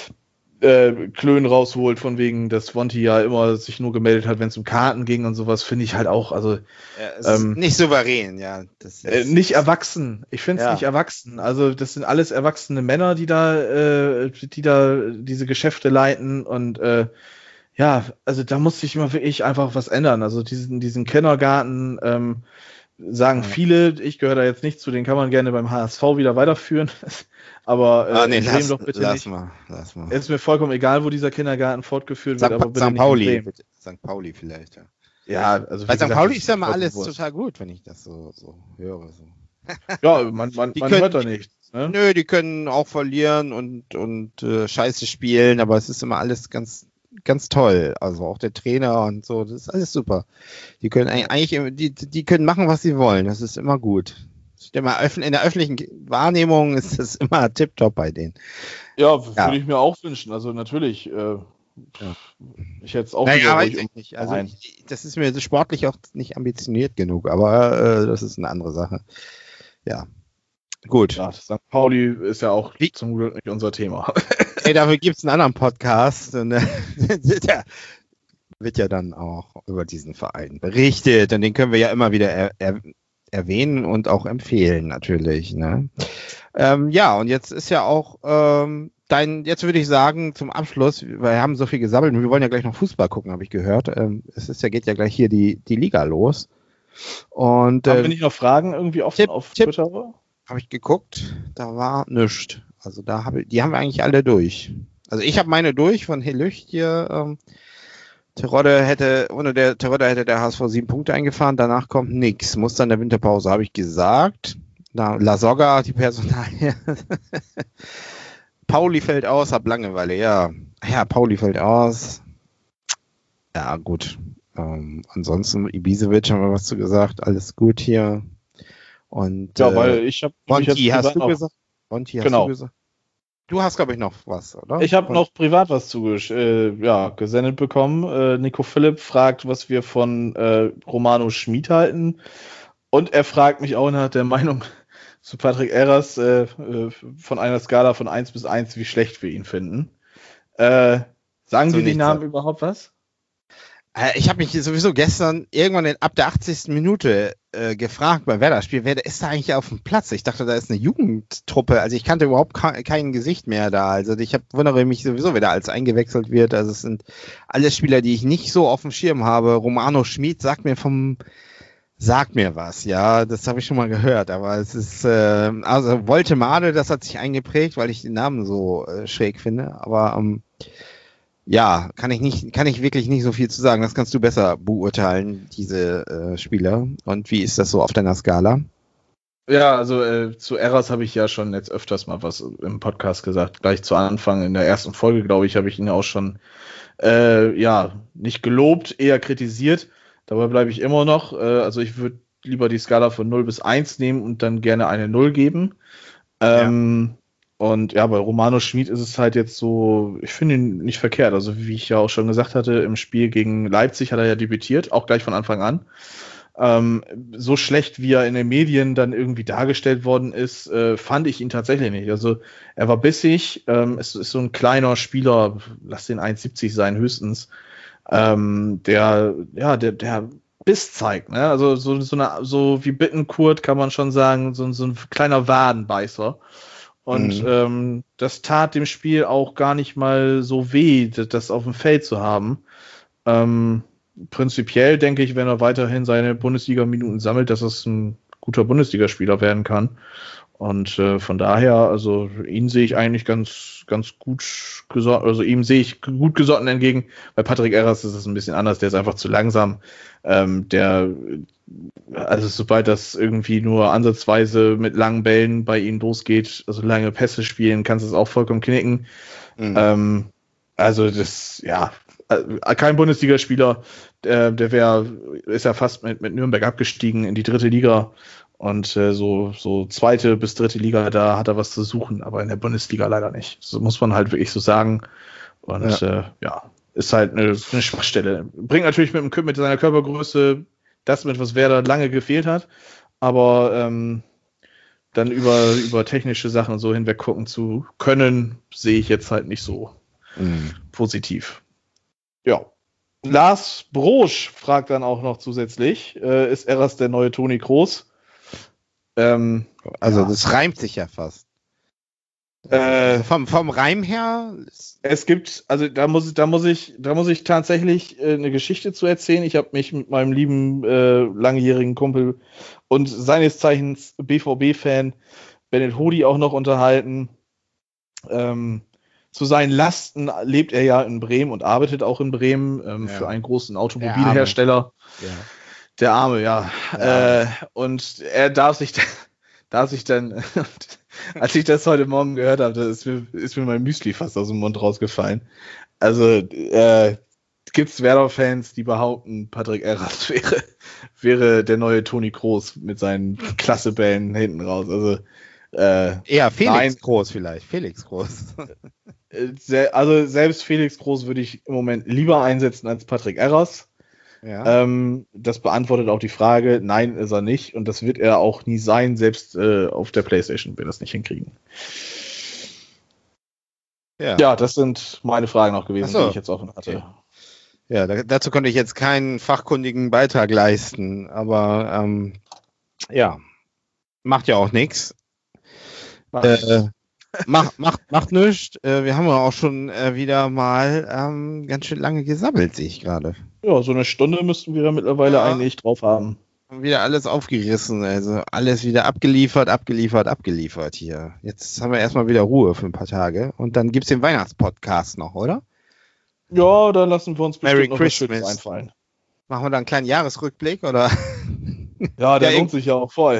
C: äh, Klönen rausholt, von wegen, dass Vonti ja immer sich nur gemeldet hat, wenn es um Karten ging und sowas, finde ich halt auch, also
B: Ja, es ist
C: ähm,
B: nicht souverän, ja. Das ist,
C: äh, nicht erwachsen. Ich finde es
B: Ja.
C: nicht erwachsen. Also das sind alles erwachsene Männer, die da, äh, die da diese Geschäfte leiten und äh, ja, also da muss sich immer wirklich einfach was ändern. Also diesen, diesen Kindergarten, ähm, sagen
B: Ja.
C: viele, ich gehöre da jetzt nicht zu, den kann man gerne beim H S V wieder weiterführen. Aber äh,
B: ah, nee,
C: in Bremen
B: lass,
C: doch bitte
B: lass
C: nicht.
B: mal, lass mal.
C: Es ist mir vollkommen egal, wo dieser Kindergarten fortgeführt wird,
B: Sankt,
C: aber bitte
B: Sankt
C: nicht in
B: Pauli,
C: Bremen.
B: bitte. Sankt Pauli vielleicht, ja.
C: Ja, also
B: Bei
C: wie
B: Sankt
C: gesagt,
B: Pauli
C: das
B: ist ja mal
C: vollkommen
B: alles
C: Wurst.
B: total gut, wenn ich das so, so höre. So.
C: Ja, man, man,
B: Die
C: man
B: können-
C: hört da nichts. Ne?
B: Nö, die können auch verlieren und, und äh, Scheiße spielen, aber es ist immer alles ganz, ganz toll. Also auch der Trainer und so, das ist alles super. Die können eigentlich, eigentlich immer- die, die können machen, was sie wollen. Das ist immer gut. Ich denke mal, öff- in der öffentlichen Wahrnehmung ist das immer tipptopp bei denen.
C: Ja, würde
B: Ja.
C: ich mir auch wünschen. Also natürlich, äh, ich hätte es auch
B: Naja,
C: wieder
B: weiß
C: ruhig
B: ich nicht. Also
C: Nein.
B: ich, das ist mir sportlich auch nicht ambitioniert genug, aber äh, das ist eine andere Sache. Ja. Gut.
C: Ja, Sankt Pauli ist ja auch
B: Wie-
C: zum Glück nicht unser Thema.
B: Ey, dafür gibt es einen anderen Podcast. Und, äh, der wird ja dann auch über diesen Verein berichtet. Und den können wir ja immer wieder er, er, erwähnen und auch empfehlen, natürlich. Ne? Ähm, ja, und jetzt ist ja auch ähm, dein, jetzt würde ich sagen, zum Abschluss, weil wir haben so viel gesammelt und wir wollen ja gleich noch Fußball gucken, habe ich gehört. Ähm, es ist ja, geht ja gleich hier die, die Liga los. Und
C: Haben
B: äh,
C: wir nicht noch Fragen irgendwie offen
B: Tipp,
C: auf
B: Tipp.
C: Twitter?
B: habe ich geguckt, da war nichts. Also da habe die haben wir eigentlich alle durch. Also ich habe meine durch von Helücht hier. Ähm, Terodde hätte, ohne der Terodde hätte der H S V sieben Punkte eingefahren, danach kommt nichts. Muss dann der Winterpause, habe ich gesagt. Na, La Soga, die Personalie. Pauli fällt aus, hab Langeweile, ja. Ja, Pauli fällt aus. Ja, gut. Ähm, ansonsten, Ibisevic haben wir was zu gesagt, alles gut hier. Und
C: Ja,
B: äh,
C: weil ich habe
B: Monty, hast du
C: noch,
B: gesagt? Monty, hast
C: Genau.
B: du gesagt? Du hast, glaube ich, noch was, oder?
C: ich habe
B: Von-
C: noch privat was zugesch äh, ja, gesendet bekommen. Äh, Nico Philipp fragt, was wir von äh, Romano Schmid halten. Und er fragt mich auch nach der Meinung zu Patrick Erras äh, äh, von einer Skala von eins bis eins, wie schlecht wir ihn finden. Äh, sagen
B: So
C: dir die
B: nichts
C: Namen
B: sagen.
C: überhaupt was?
B: Äh, Ich habe mich sowieso gestern irgendwann in, ab der achtzigsten Minute äh, gefragt bei Werder-Spiel, wer ist da eigentlich auf dem Platz? Ich dachte, da ist eine Jugendtruppe. Also ich kannte überhaupt ka- kein Gesicht mehr da. Also ich hab, wundere mich sowieso, wer da als eingewechselt wird. Also es sind alles Spieler, die ich nicht so auf dem Schirm habe. Romano Schmid sagt mir vom sagt mir was, ja, das habe ich schon mal gehört, aber es ist, äh, also Woltemade, das hat sich eingeprägt, weil ich den Namen so äh, schräg finde, aber ähm, ja, kann ich nicht, kann ich wirklich nicht so viel zu sagen. Das kannst du besser beurteilen, diese äh, Spieler. Und wie ist das so auf deiner Skala?
C: Ja, also äh, zu Erras habe ich ja schon jetzt öfters mal was im Podcast gesagt. Gleich zu Anfang in der ersten Folge, glaube ich, habe ich ihn auch schon äh, ja nicht gelobt, eher kritisiert. Dabei bleibe ich immer noch. Äh, also ich würde lieber die Skala von null bis eins nehmen und dann gerne eine null geben. Ähm, Und ja, bei Romano Schmid ist es halt jetzt so, ich finde ihn nicht verkehrt. Also wie ich ja auch schon gesagt hatte, im Spiel gegen Leipzig hat er ja debütiert, auch gleich von Anfang an. Ähm, so schlecht, wie er in den Medien dann irgendwie dargestellt worden ist, äh, fand ich ihn tatsächlich nicht. Also er war bissig, ähm, es ist so ein kleiner Spieler, lass den eins siebzig sein höchstens, ähm, der, ja, der, der Biss zeigt, ne? Also so, so, eine, so wie Bittenkurt kann man schon sagen, so, so ein kleiner Wadenbeißer. Und
B: Mhm.
C: ähm, das tat dem Spiel auch gar nicht mal so weh, das, das auf dem Feld zu haben. Ähm, prinzipiell denke ich, wenn er weiterhin seine Bundesliga-Minuten sammelt, dass es ein guter Bundesligaspieler werden kann. Und äh, von daher, also ihn sehe ich eigentlich ganz, ganz gut gesonnen, also ihm sehe ich gut gesonnen entgegen. Bei Patrick Erras ist es ein bisschen anders, der ist einfach zu langsam. Ähm, der, also sobald das irgendwie nur ansatzweise mit langen Bällen bei ihm losgeht, also lange Pässe spielen, kannst du es auch vollkommen knicken. Mhm. Ähm, also das, ja, kein Bundesligaspieler, der, der wäre, ist ja fast mit, mit Nürnberg abgestiegen in die dritte Liga. Und äh, so, so zweite bis dritte Liga, da hat er was zu suchen, aber in der Bundesliga leider nicht. So muss man halt wirklich so sagen. Und ja, äh, ja ist halt eine, eine Schwachstelle. Bringt natürlich mit, dem, mit seiner Körpergröße das mit, was Werder lange gefehlt hat. Aber ähm, dann über, über technische Sachen und so hinweg gucken zu können, sehe ich jetzt halt nicht so mhm. positiv. Ja. Lars Brosch fragt dann auch noch zusätzlich, äh, ist Erras der neue Toni Kroos?
B: Ähm, also ja. Das reimt sich ja fast. Äh, vom, vom Reim her?
C: Es gibt, also da muss, da muss ich, da muss ich tatsächlich äh, eine Geschichte zu erzählen. Ich habe mich mit meinem lieben äh, langjährigen Kumpel und seines Zeichens B V B-Fan Bennett Hodi auch noch unterhalten. Ähm, zu seinen Lasten lebt er ja in Bremen und arbeitet auch in Bremen ähm, ja. für einen großen Automobilhersteller.
B: Ja.
C: Der Arme, ja. ja. Äh, und er darf sich, darf sich dann, als ich das heute Morgen gehört habe, ist mir, ist mir mein Müsli fast aus dem Mund rausgefallen. Also äh, gibt es Werder-Fans, die behaupten, Patrick Erras wäre, wäre der neue Toni Kroos mit seinen Klassebällen hinten raus. Also äh,
B: eher Felix nein. Groß vielleicht. Felix Groß.
C: Also selbst Felix Groß würde ich im Moment lieber einsetzen als Patrick Erras. Ja. Ähm, das beantwortet auch die Frage, nein, ist er nicht und das wird er auch nie sein, selbst äh, auf der PlayStation wird er das nicht hinkriegen. Ja, ja das sind meine Fragen noch gewesen, so. Die ich jetzt offen hatte.
B: Okay. Ja, da, dazu konnte ich jetzt keinen fachkundigen Beitrag leisten, aber ähm, ja, macht ja auch nichts. Äh, macht, macht, macht nichts. Äh, wir haben ja auch schon äh, wieder mal ähm, ganz schön lange gesammelt, sehe ich gerade.
C: Ja, so eine Stunde müssten wir mittlerweile ja. eigentlich drauf haben.
B: Wieder alles aufgerissen, also alles wieder abgeliefert, abgeliefert, abgeliefert hier. Jetzt haben wir erstmal wieder Ruhe für ein paar Tage und dann gibt's den Weihnachtspodcast noch, oder?
C: Ja, da lassen wir uns bestimmt
B: Merry
C: noch
B: Christmas.
C: was Schönes einfallen.
B: Machen wir da einen kleinen Jahresrückblick, oder?
C: Ja, der ja, lohnt sich ja auch voll.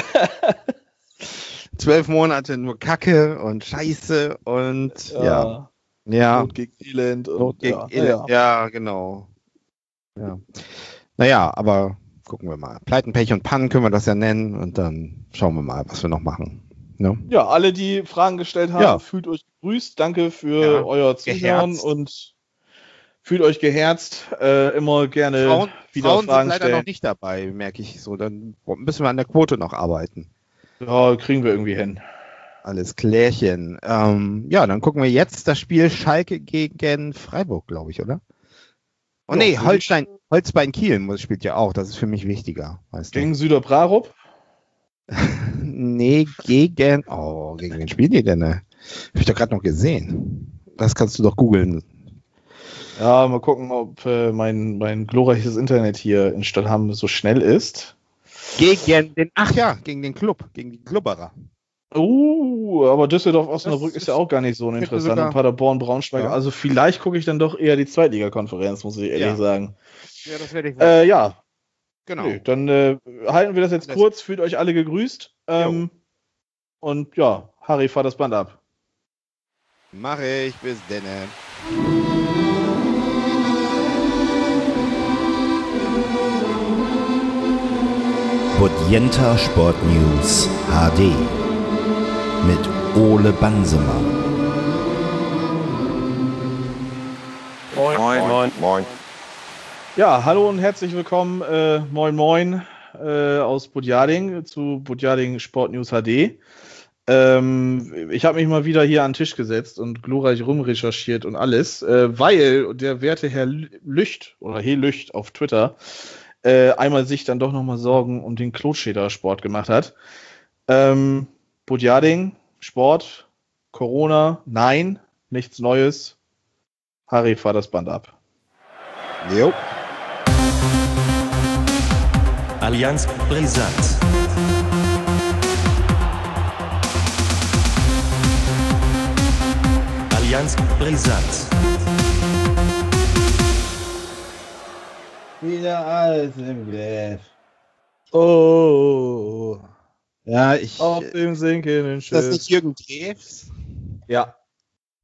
B: Zwölf Monate nur Kacke und Scheiße und ja. Ja.
C: ja. Not gegen Elend. Und,
B: Not gegen ja. Elend. Ja, genau. Ja. Naja, aber gucken wir mal. Pleiten, Pech und Pannen können wir das ja nennen und dann schauen wir mal, was wir noch machen. Ne?
C: Ja, alle, die Fragen gestellt haben, ja. fühlt euch gegrüßt. Danke für ja. euer Zuhören und fühlt euch geherzt. Äh, immer gerne
B: Frauen,
C: wieder
B: Frauen
C: Fragen
B: sind leider
C: stellen.
B: noch nicht dabei, merke ich so. Dann müssen wir an der Quote noch arbeiten.
C: Ja, kriegen wir irgendwie hin.
B: Alles klärchen. Ähm, ja, dann gucken wir jetzt das Spiel Schalke gegen Freiburg, glaube ich, oder? Oh nee, Holstein, Holstein Kiel spielt ja auch, das ist für mich wichtiger. Weißt
C: gegen Süderbrarup?
B: Nee, gegen, oh, gegen wen spielt ihr denn? Ne? Hab ich doch gerade noch gesehen. Das kannst du doch googeln.
C: Ja, mal gucken, ob äh, mein, mein glorreiches Internet hier in Stadthamm so schnell ist.
B: Gegen den, ach ja, gegen den Club, gegen die Glubberer.
C: Uh, aber Düsseldorf-Osnabrück ist ja auch gar nicht so interessant. Und Paderborn, Braunschweig. Ja. Also vielleicht gucke ich dann doch eher die Zweitliga-Konferenz, muss ich ehrlich
B: ja.
C: sagen.
B: Ja, das werde ich
C: äh, ja.
B: Genau.
C: Nee, dann äh, halten wir das jetzt das kurz. Fühlt euch alle gegrüßt. Ähm, und ja, Harry, fahr das Band ab.
B: Mach ich, bis denne.
A: Bodienta Sport News H D mit Ole Bansemann.
C: Moin, moin, moin, moin. Ja, hallo und herzlich willkommen, äh, moin, moin, äh, aus Budjading zu Budjading Sport News H D. Ähm, ich habe mich mal wieder hier an den Tisch gesetzt und glorreich rumrecherchiert und alles, äh, weil der werte Herr Lücht oder He Lücht auf Twitter äh, einmal sich dann doch nochmal Sorgen um den Klotscheder Sport gemacht hat. Ähm, Budjading, Sport, Corona, nein, nichts Neues. Harry, fahr das Band ab.
B: Jo.
A: Allianz brisant. ganz brisant.
D: Wieder alles im Griff.
C: Oh.
B: Ja, ich.
C: Auf dem sinkenden
B: Ist das
C: Schiff.
B: nicht Jürgen Drews?
C: Ja.